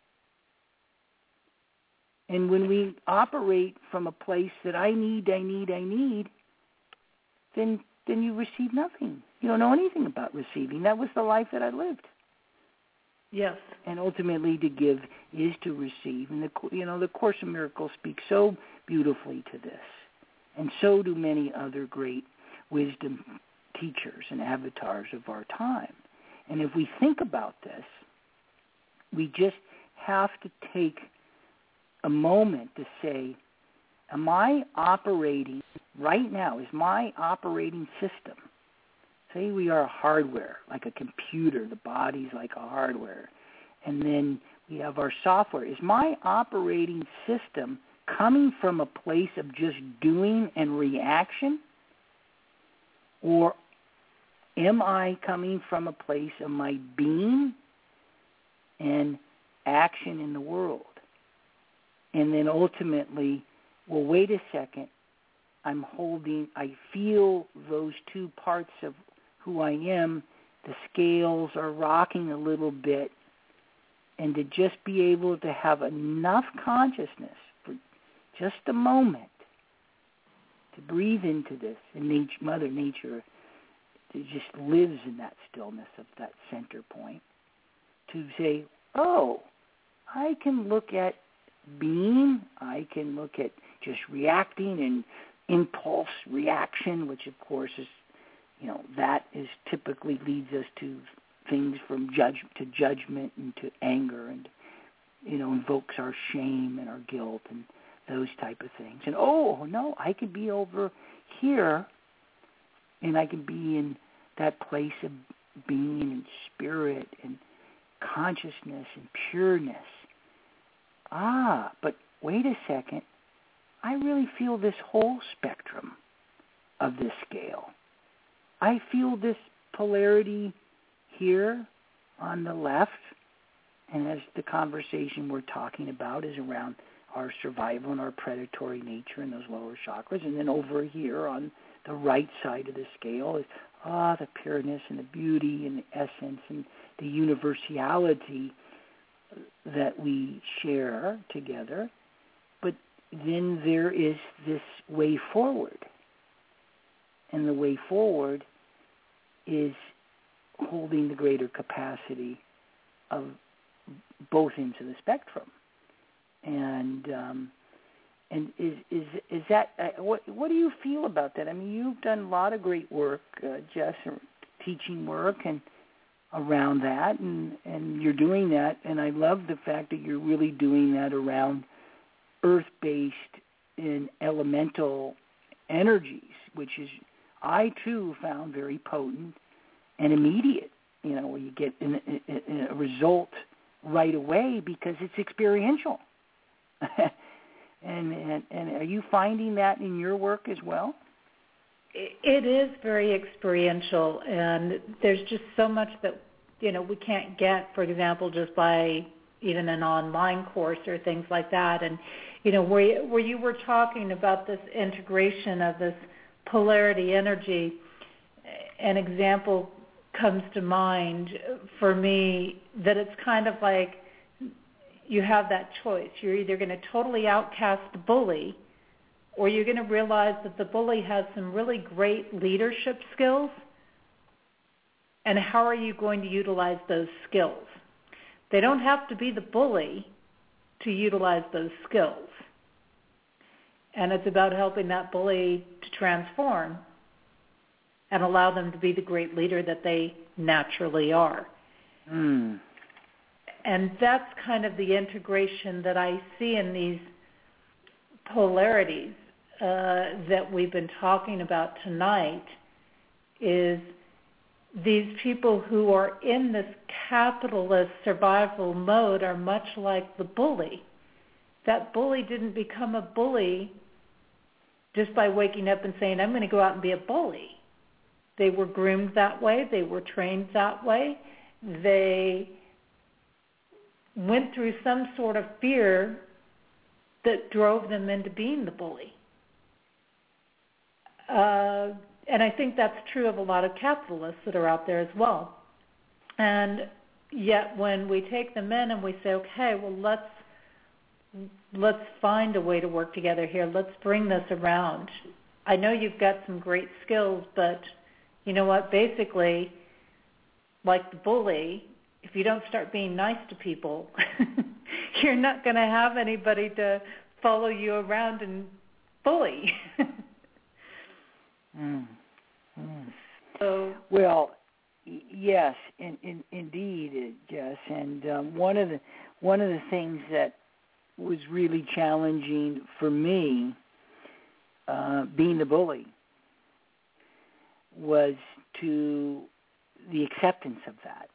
Speaker 5: And when we operate from a place that I need, I need, I need, then then you receive nothing. You don't know anything about receiving. That was the life that I lived.
Speaker 3: Yes.
Speaker 5: And ultimately, to give is to receive. And the you know the Course in Miracles speaks so beautifully to this, and so do many other great wisdom teachers and avatars of our time. And if we think about this, we just have to take a moment to say, am I operating right now? Is my operating system, say we are hardware, like a computer, the body's like a hardware, and then we have our software. Is my operating system coming from a place of just doing and reaction? Or am I coming from a place of my being and action in the world? And then ultimately, well, wait a second, I'm holding, I feel those two parts of who I am, the scales are rocking a little bit, and to just be able to have enough consciousness for just a moment to breathe into this, and nature, Mother Nature it just lives in that stillness of that center point, to say, oh, I can look at being, I can look at just reacting and impulse reaction, which of course is, you know, that is typically leads us to things from judge to judgment and to anger, and, you know, invokes our shame and our guilt and those type of things. And oh no, I could be over here, and I can be in that place of being and spirit and consciousness and pureness. Ah, but wait a second. I really feel this whole spectrum of this scale. I feel this polarity here on the left, and as the conversation we're talking about is around our survival and our predatory nature in those lower chakras, and then over here on the right side of the scale is ah the pureness and the beauty and the essence and the universality that we share together. But then there is this way forward. And the way forward is holding the greater capacity of both ends of the spectrum. And um, And is is is that uh, what what do you feel about that? I mean, you've done a lot of great work, uh, Jess, teaching work and around that, and and you're doing that, and I love the fact that you're really doing that around earth-based and elemental energies, which is I too found very potent and immediate. You know, where you get in, in, in a result right away because it's experiential. and, and and are you finding that in your work as well?
Speaker 3: It is very experiential, and there's just so much that, you know, we can't get, for example, just by even an online course or things like that. And, you know, where, where you were talking about this integration of this polarity energy, an example comes to mind for me that it's kind of like you have that choice. You're either going to totally outcast the bully, or you're going to realize that the bully has some really great leadership skills, and how are you going to utilize those skills? They don't have to be the bully to utilize those skills. And it's about helping that bully to transform and allow them to be the great leader that they naturally are.
Speaker 5: Mm.
Speaker 3: And that's kind of the integration that I see in these polarities uh, that we've been talking about tonight, is these people who are in this capitalist survival mode are much like the bully. That bully didn't become a bully just by waking up and saying, I'm going to go out and be a bully. They were groomed that way. They were trained that way. They went through some sort of fear that drove them into being the bully. Uh, and I think that's true of a lot of capitalists that are out there as well. And yet when we take them in and we say, okay, well, let's let's find a way to work together here. Let's bring this around. I know you've got some great skills, but you know what? Basically, like the bully, if you don't start being nice to people, you're not going to have anybody to follow you around and bully.
Speaker 5: mm. Mm.
Speaker 3: So,
Speaker 5: well, y- yes, in, in, indeed, Jess. And um, one of the one of the things that was really challenging for me, uh, being the bully, was to the acceptance of that,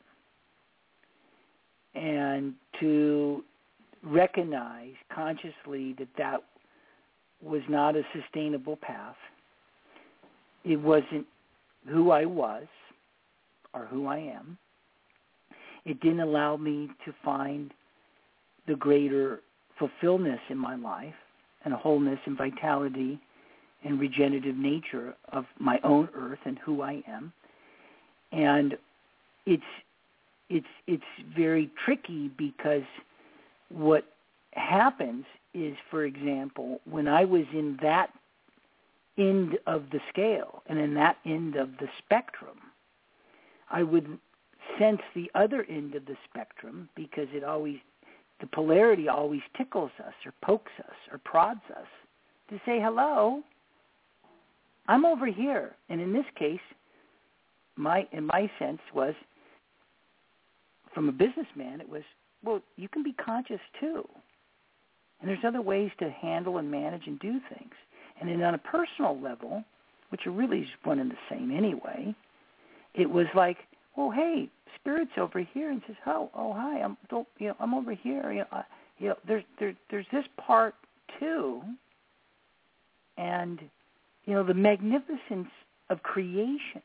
Speaker 5: and to recognize consciously that that was not a sustainable path. It wasn't who I was or who I am. It didn't allow me to find the greater fulfillment in my life and wholeness and vitality and regenerative nature of my own earth and who I am. And it's it's it's very tricky because what happens is, for example, when I was in that end of the scale and in that end of the spectrum, I would sense the other end of the spectrum because it always, the polarity always tickles us or pokes us or prods us to say, hello, I'm over here. And in this case, my in my sense was, from a businessman, it was, well, you can be conscious too. And there's other ways to handle and manage and do things. And then on a personal level, which are really one and the same anyway, it was like, well, hey, Spirit's over here, and says, oh, oh, hi, I'm, don't, you know, I'm over here. You know, uh, you know, there's there, there's this part too, and you know, the magnificence of creation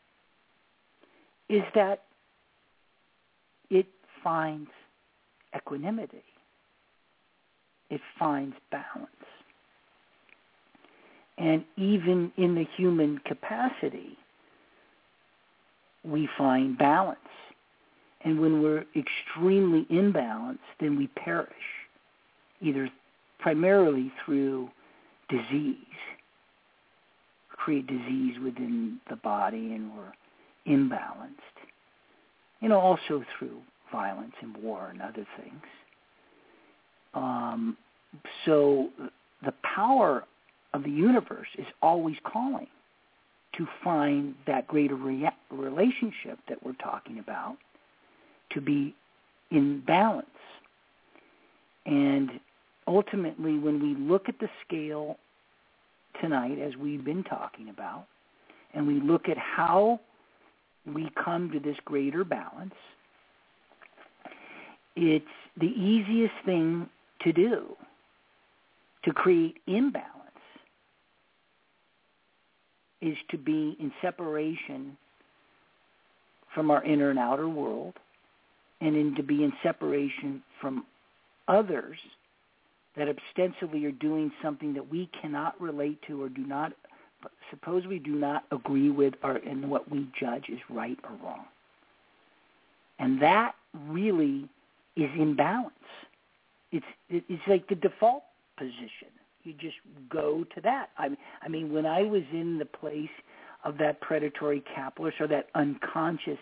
Speaker 5: is that it finds equanimity. It finds balance. And even in the human capacity, we find balance. And when we're extremely imbalanced, then we perish, either primarily through disease, create disease within the body, and we're imbalanced. You know, also through violence and war and other things. Um, so the power of the universe is always calling to find that greater rea- relationship that we're talking about, to be in balance. And ultimately, when we look at the scale tonight, as we've been talking about, and we look at how we come to this greater balance, it's the easiest thing to do to create imbalance is to be in separation from our inner and outer world, and in to be in separation from others that ostensibly are doing something that we cannot relate to or do not, suppose we do not agree with, or in what we judge is right or wrong. And that really is imbalance. It's it's like the default position. You just go to that. I, I mean, when I was in the place of that predatory capitalist or that unconscious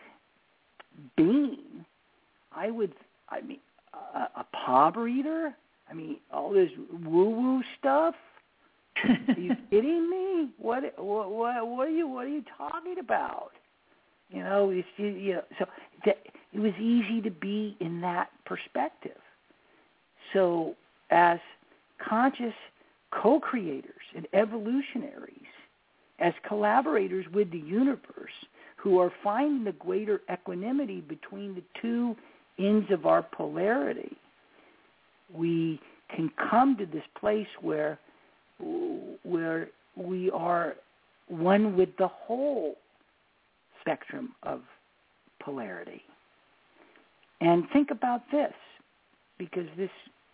Speaker 5: being, I would, I mean, a, a palm reader? I mean, all this woo-woo stuff? Are you kidding me? What, what, what, what are you, what are you talking about? You know, it's, you know, so that, it was easy to be in that perspective. So as conscious co-creators and evolutionaries, as collaborators with the universe who are finding the greater equanimity between the two ends of our polarity, we can come to this place where where we are one with the whole spectrum of polarity. And think about this, because this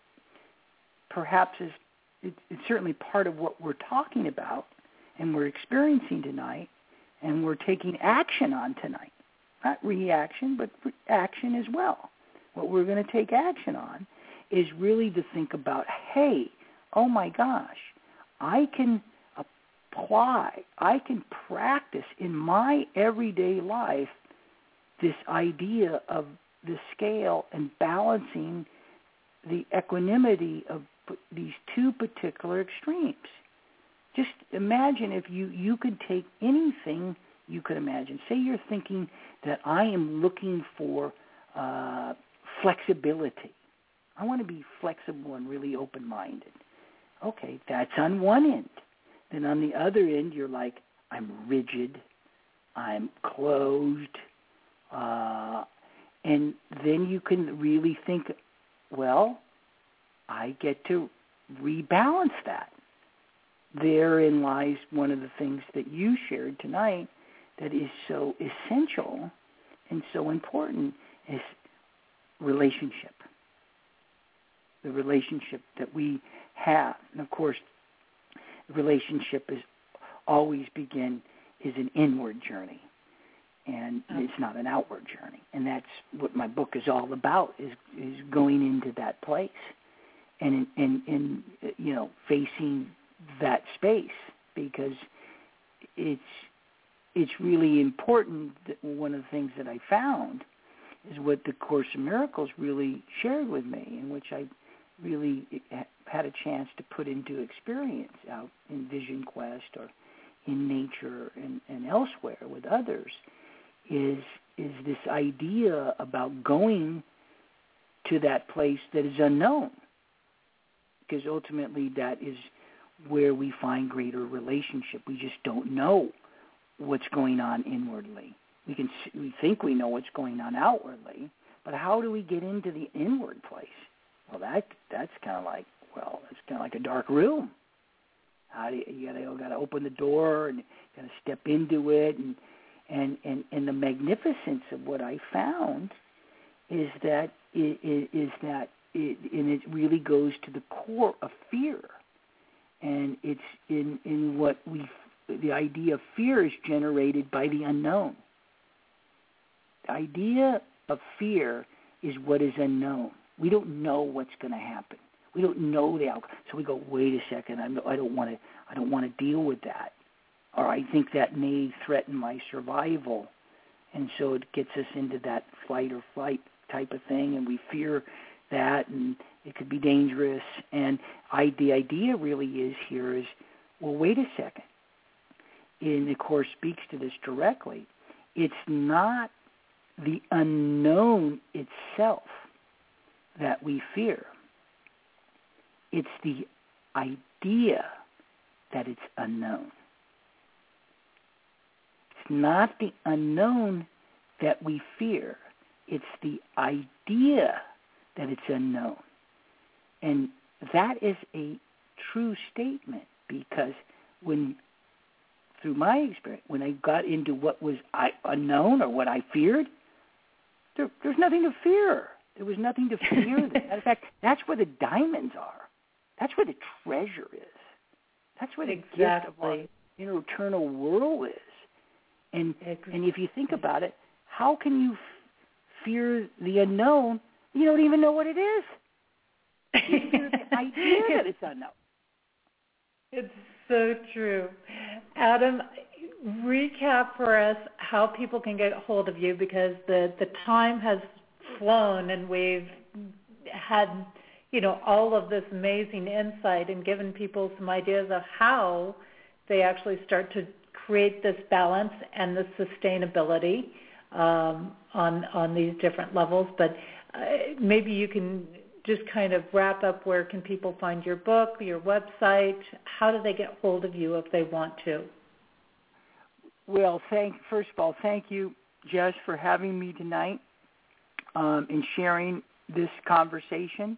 Speaker 5: perhaps is it, it's certainly part of what we're talking about and we're experiencing tonight and we're taking action on tonight. Not reaction, but action as well. What we're going to take action on is really to think about, hey, oh my gosh, I can apply, I can practice in my everyday life this idea of the scale and balancing the equanimity of these two particular extremes. Just imagine if you, you could take anything you could imagine. Say you're thinking that I am looking for uh, flexibility. I want to be flexible and really open-minded. Okay, that's on one end. Then on the other end, you're like, I'm rigid, I'm closed, uh, and then you can really think, well, I get to rebalance that. Therein lies one of the things that you shared tonight that is so essential and so important, is relationship. The relationship that we have. And of course, the relationship is always begin is an inward journey, and it's not an outward journey. And that's what my book is all about, is is going into that place and and and you know, facing that space, because it's it's really important. That one of the things that I found is what the Course in Miracles really shared with me, in which I really had a chance to put into experience out in Vision Quest or in nature and, and elsewhere with others, is is this idea about going to that place that is unknown, because ultimately that is where we find greater relationship. We just don't know what's going on inwardly. We can we think we know what's going on outwardly, but how do we get into the inward place? Well, that that's kind of like well, it's kind of like a dark room. How do you, you gotta you gotta open the door and gotta step into it, and and and and the magnificence of what I found is that it, is that it, and it really goes to the core of fear, and it's in in what we the idea of fear is generated by the unknown. The idea of fear is what is unknown. We don't know what's going to happen. We don't know the outcome. So we go, wait a second, I'm, I don't want to. I don't want to deal with that, or I think that may threaten my survival, and so it gets us into that flight or flight type of thing, and we fear that, and It could be dangerous. And I, the idea really is here is, well, wait a second. And the Course speaks to this directly. It's not the unknown itself that we fear. It's the idea that it's unknown. It's not the unknown that we fear. It's the idea that it's unknown. And that is a true statement, because when, through my experience, when I got into what was I, unknown or what I feared, there, there's nothing to fear. There was nothing to fear. In fact, that's where the diamonds are. That's where the treasure is. That's where the
Speaker 3: exactly.
Speaker 5: gift of our inner eternal world is. And exactly. and if you think about it, how can you f- fear the unknown? You don't even know what it is. You fear the idea that it's unknown.
Speaker 3: It's so true. Adam, recap for us how people can get a hold of you, because the, the time has flown and we've had, you know, all of this amazing insight and given people some ideas of how they actually start to create this balance and the sustainability um, on on these different levels. But uh, maybe you can just kind of wrap up, where can people find your book, your website? How do they get hold of you if they want to?
Speaker 5: Well, thank first of all, thank you, Jess, for having me tonight um, and sharing this conversation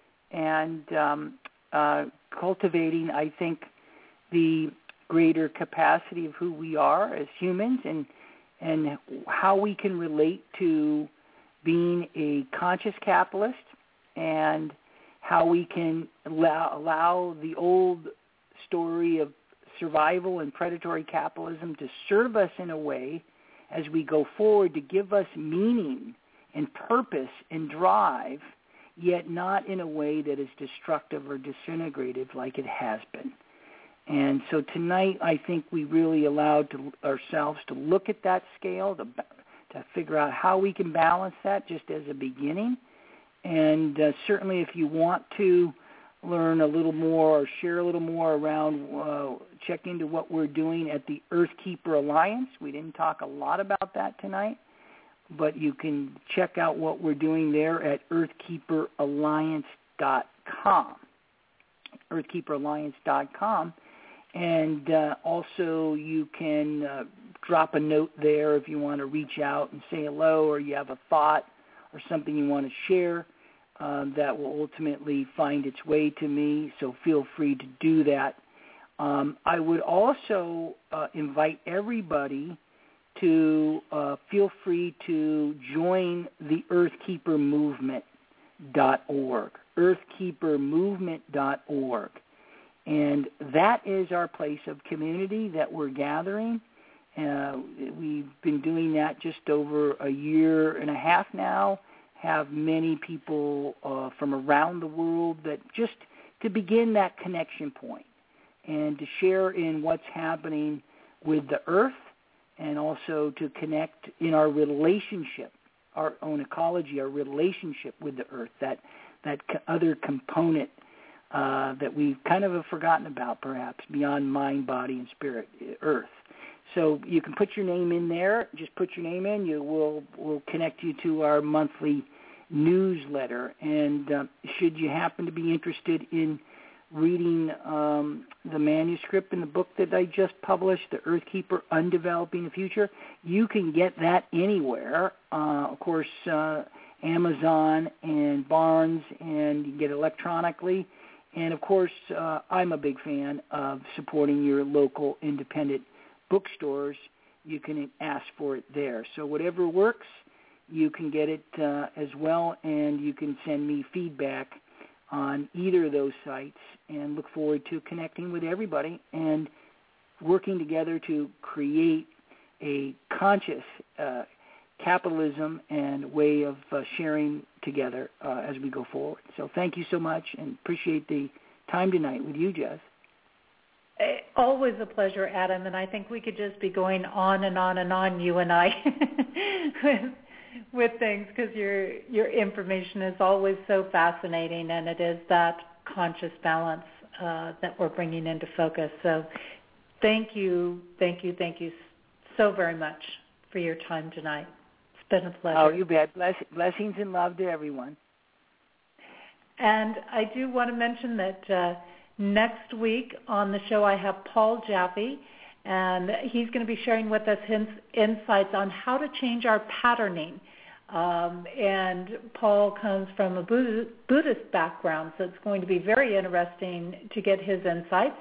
Speaker 5: and um, uh, cultivating, I think, the greater capacity of who we are as humans, and and how we can relate to being a conscious capitalist, and how we can allow, allow the old story of survival and predatory capitalism to serve us in a way as we go forward, to give us meaning and purpose and drive, yet not in a way that is destructive or disintegrative like it has been. And so tonight, I think we really allowed to, ourselves to look at that scale, to, to figure out how we can balance that just as a beginning. And uh, certainly if you want to learn a little more or share a little more around, uh, check into what we're doing at the Earthkeeper Alliance. We didn't talk a lot about that tonight, but you can check out what we're doing there at earthkeeper alliance dot com, earthkeeper alliance dot com. And uh, also you can uh, drop a note there if you want to reach out and say hello, or you have a thought or something you want to share. Um, that will ultimately find its way to me, so feel free to do that. Um, I would also uh, invite everybody to uh, feel free to join the earthkeeper movement dot org, earthkeeper movement dot org. And that is our place of community that we're gathering. Uh, we've been doing that just over a year and a half now, have many people uh, from around the world that just to begin that connection point and to share in what's happening with the earth, and also to connect in our relationship, our own ecology, our relationship with the earth, that, that other component uh, that we kind of have forgotten about perhaps, beyond mind, body, and spirit, earth. So you can put your name in there. Just put your name in. You will will connect you to our monthly newsletter. And uh, should you happen to be interested in reading um, the manuscript in the book that I just published, The Earthkeeper, Undeveloping the Future, you can get that anywhere. Uh, of course, uh, Amazon and Barnes, and you can get it electronically. And, of course, uh, I'm a big fan of supporting your local independent bookstores. You can ask for it there. So whatever works, you can get it uh, as well, and you can send me feedback on either of those sites, and look forward to connecting with everybody and working together to create a conscious uh, capitalism and way of uh, sharing together uh, as we go forward. So thank you so much, and appreciate the time tonight with you, Jess.
Speaker 3: Always a pleasure, Adam, and I think we could just be going on and on and on, you and I, with, with things because your your information is always so fascinating, and it is that conscious balance uh, that we're bringing into focus. So thank you, thank you, thank you so very much for your time tonight. It's been a pleasure.
Speaker 5: Oh, you bet. Bless, blessings and love to everyone.
Speaker 3: And I do want to mention that uh, next week on the show I have Paul Jaffe, and he's going to be sharing with us his insights on how to change our patterning. Um, and Paul comes from a Buddhist background, so it's going to be very interesting to get his insights.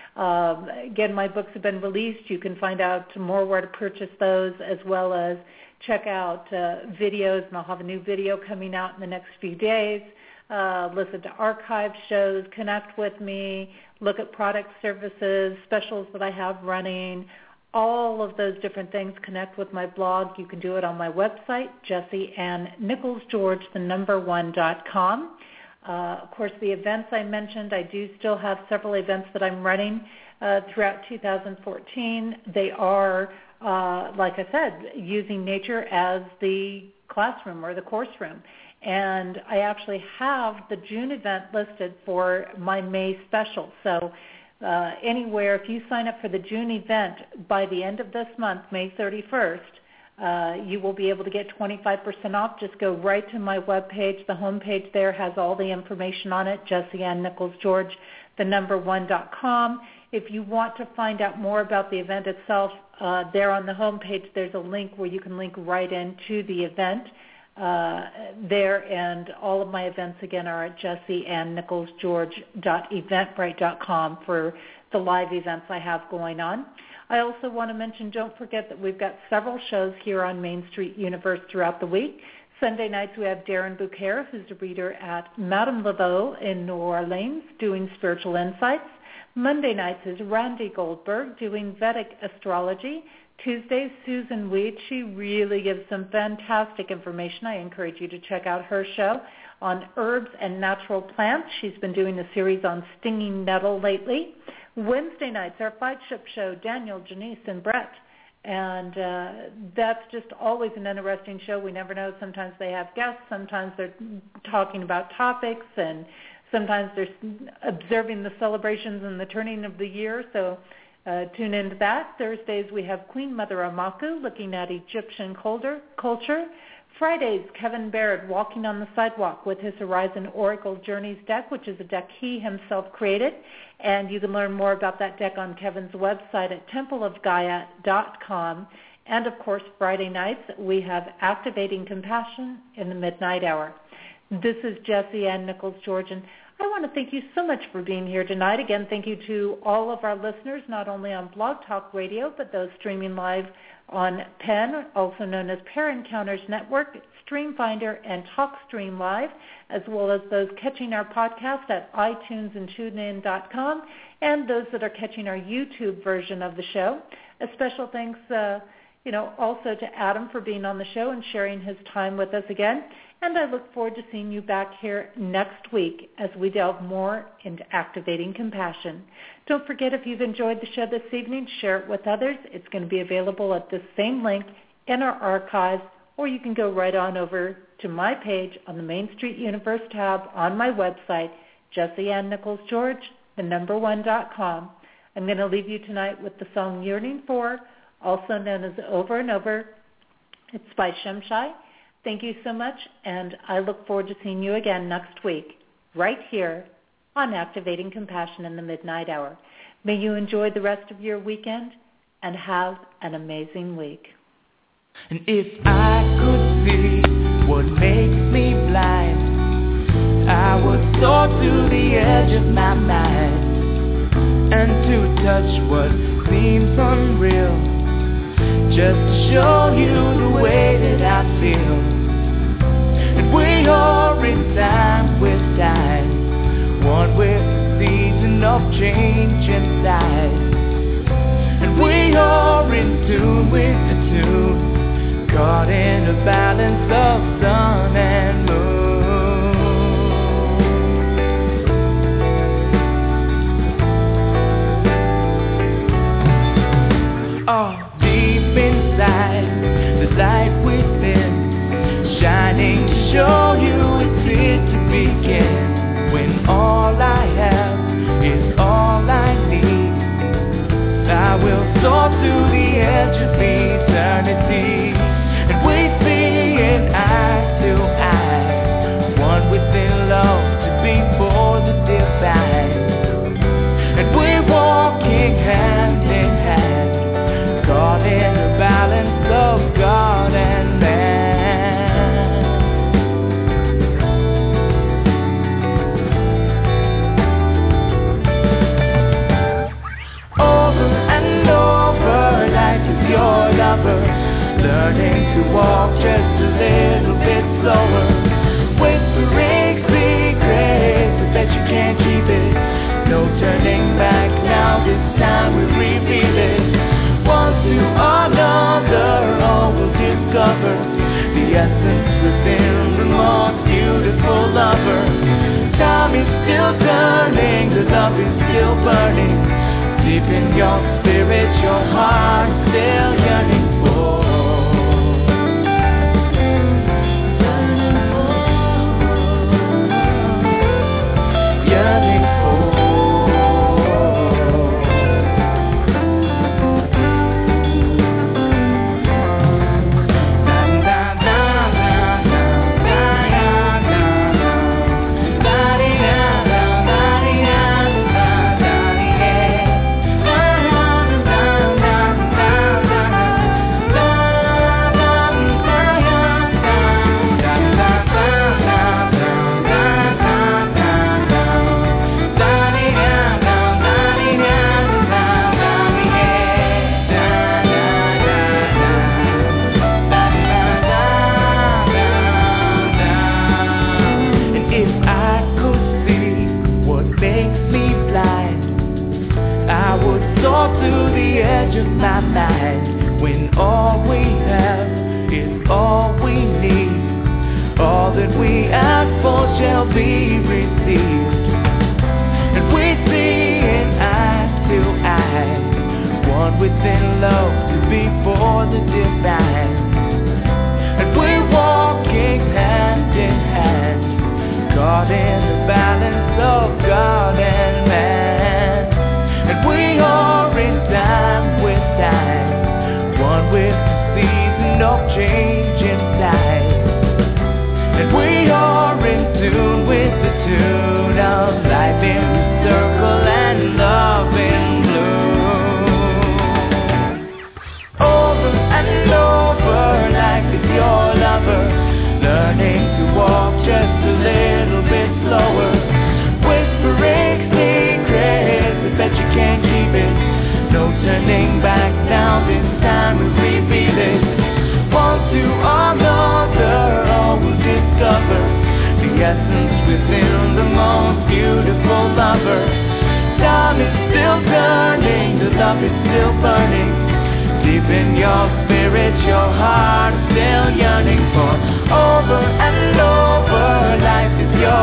Speaker 3: Um, again, my books have been released. You can find out more where to purchase those, as well as check out uh, videos, and I'll have a new video coming out in the next few days. Uh, listen to archive shows, connect with me, look at product services, specials that I have running, all of those different things. Connect with my blog. You can do it on my website, Jessie Ann Nichols George, the number one dot com. Uh, of course, the events I mentioned, I do still have several events that I'm running uh, throughout two thousand fourteen. They are, uh, like I said, using nature as the classroom or the course room. And I actually have the June event listed for my May special. So uh, anywhere, if you sign up for the June event by the end of this month, May thirty-first, uh, you will be able to get twenty-five percent off. Just go right to my webpage. The homepage there has all the information on it, Jessie Ann Nichols George, the number one dot com. If you want to find out more about the event itself, uh, there on the homepage there's a link where you can link right into the event. Uh, there, and all of my events again are at jessie ann nichols george dot eventbrite dot com for the live events I have going on. I also want to mention, don't forget that we've got several shows here on Main Street Universe throughout the week. Sunday nights we have Darren Bouquet, who's a reader at Madame Laveau in New Orleans, doing spiritual insights. Monday nights is Randy Goldberg doing Vedic astrology. Tuesdays, Susan Weed. She really gives some fantastic information. I encourage you to check out her show on herbs and natural plants. She's been doing a series on stinging nettle lately. Wednesday nights, our flagship show, Daniel, Janice, and Brett. And uh, that's just always an interesting show. We never know. Sometimes they have guests. Sometimes they're talking about topics. And sometimes they're observing the celebrations and the turning of the year. So Uh, tune into that. Thursdays we have Queen Mother Amaku looking at Egyptian culture. Fridays, Kevin Baird walking on the sidewalk with his Horizon Oracle Journeys deck, which is a deck he himself created. And you can learn more about that deck on Kevin's website at temple of gaia dot com. And, of course, Friday nights we have Activating Compassion in the Midnight Hour. This is Jessie Ann Nichols George, and I want to thank you so much for being here tonight. Again, thank you to all of our listeners, not only on Blog Talk Radio, but those streaming live on P E N, also known as Pair Encounters Network, StreamFinder, and TalkStream Live, as well as those catching our podcast at iTunes and TuneIn dot com, and those that are catching our YouTube version of the show. A special thanks, uh, you know, also to Adam for being on the show and sharing his time with us again. And I look forward to seeing you back here next week as we delve more into activating compassion. Don't forget, if you've enjoyed the show this evening, share it with others. It's going to be available at the same link in our archives, or you can go right on over to my page on the Main Street Universe tab on my website, Jessie Ann Nichols George, the number one dot com. I'm going to leave you tonight with the song Yearning For, also known as Over and Over. It's by Shemshai. Thank you so much, and I look forward to seeing you again next week, right here on Activating Compassion in the Midnight Hour. May you enjoy the rest of your weekend and have an amazing week.
Speaker 2: And if I could see what makes me blind, I would soar to the edge of my mind, and to touch what seems unreal, just to show you the way that I feel. And we are in time with time, one with the season of change inside. And we are in tune with the tune, caught in a balance of sun and moon. Oh, deep inside, the light within within love to be for the divine. And we're walking hand in hand, caught in the balance of God and man. Over and over, life is your lover, learning to walk just a little bit slower, whispering secrets, I bet you can't keep it. No turning back now, this time we reveal it. One to another, all will discover the essence within the most beautiful lover. Time is still turning, the love is still burning. Deep in your spirit, your heart still yearning for. Yearning for. Over and over, life is your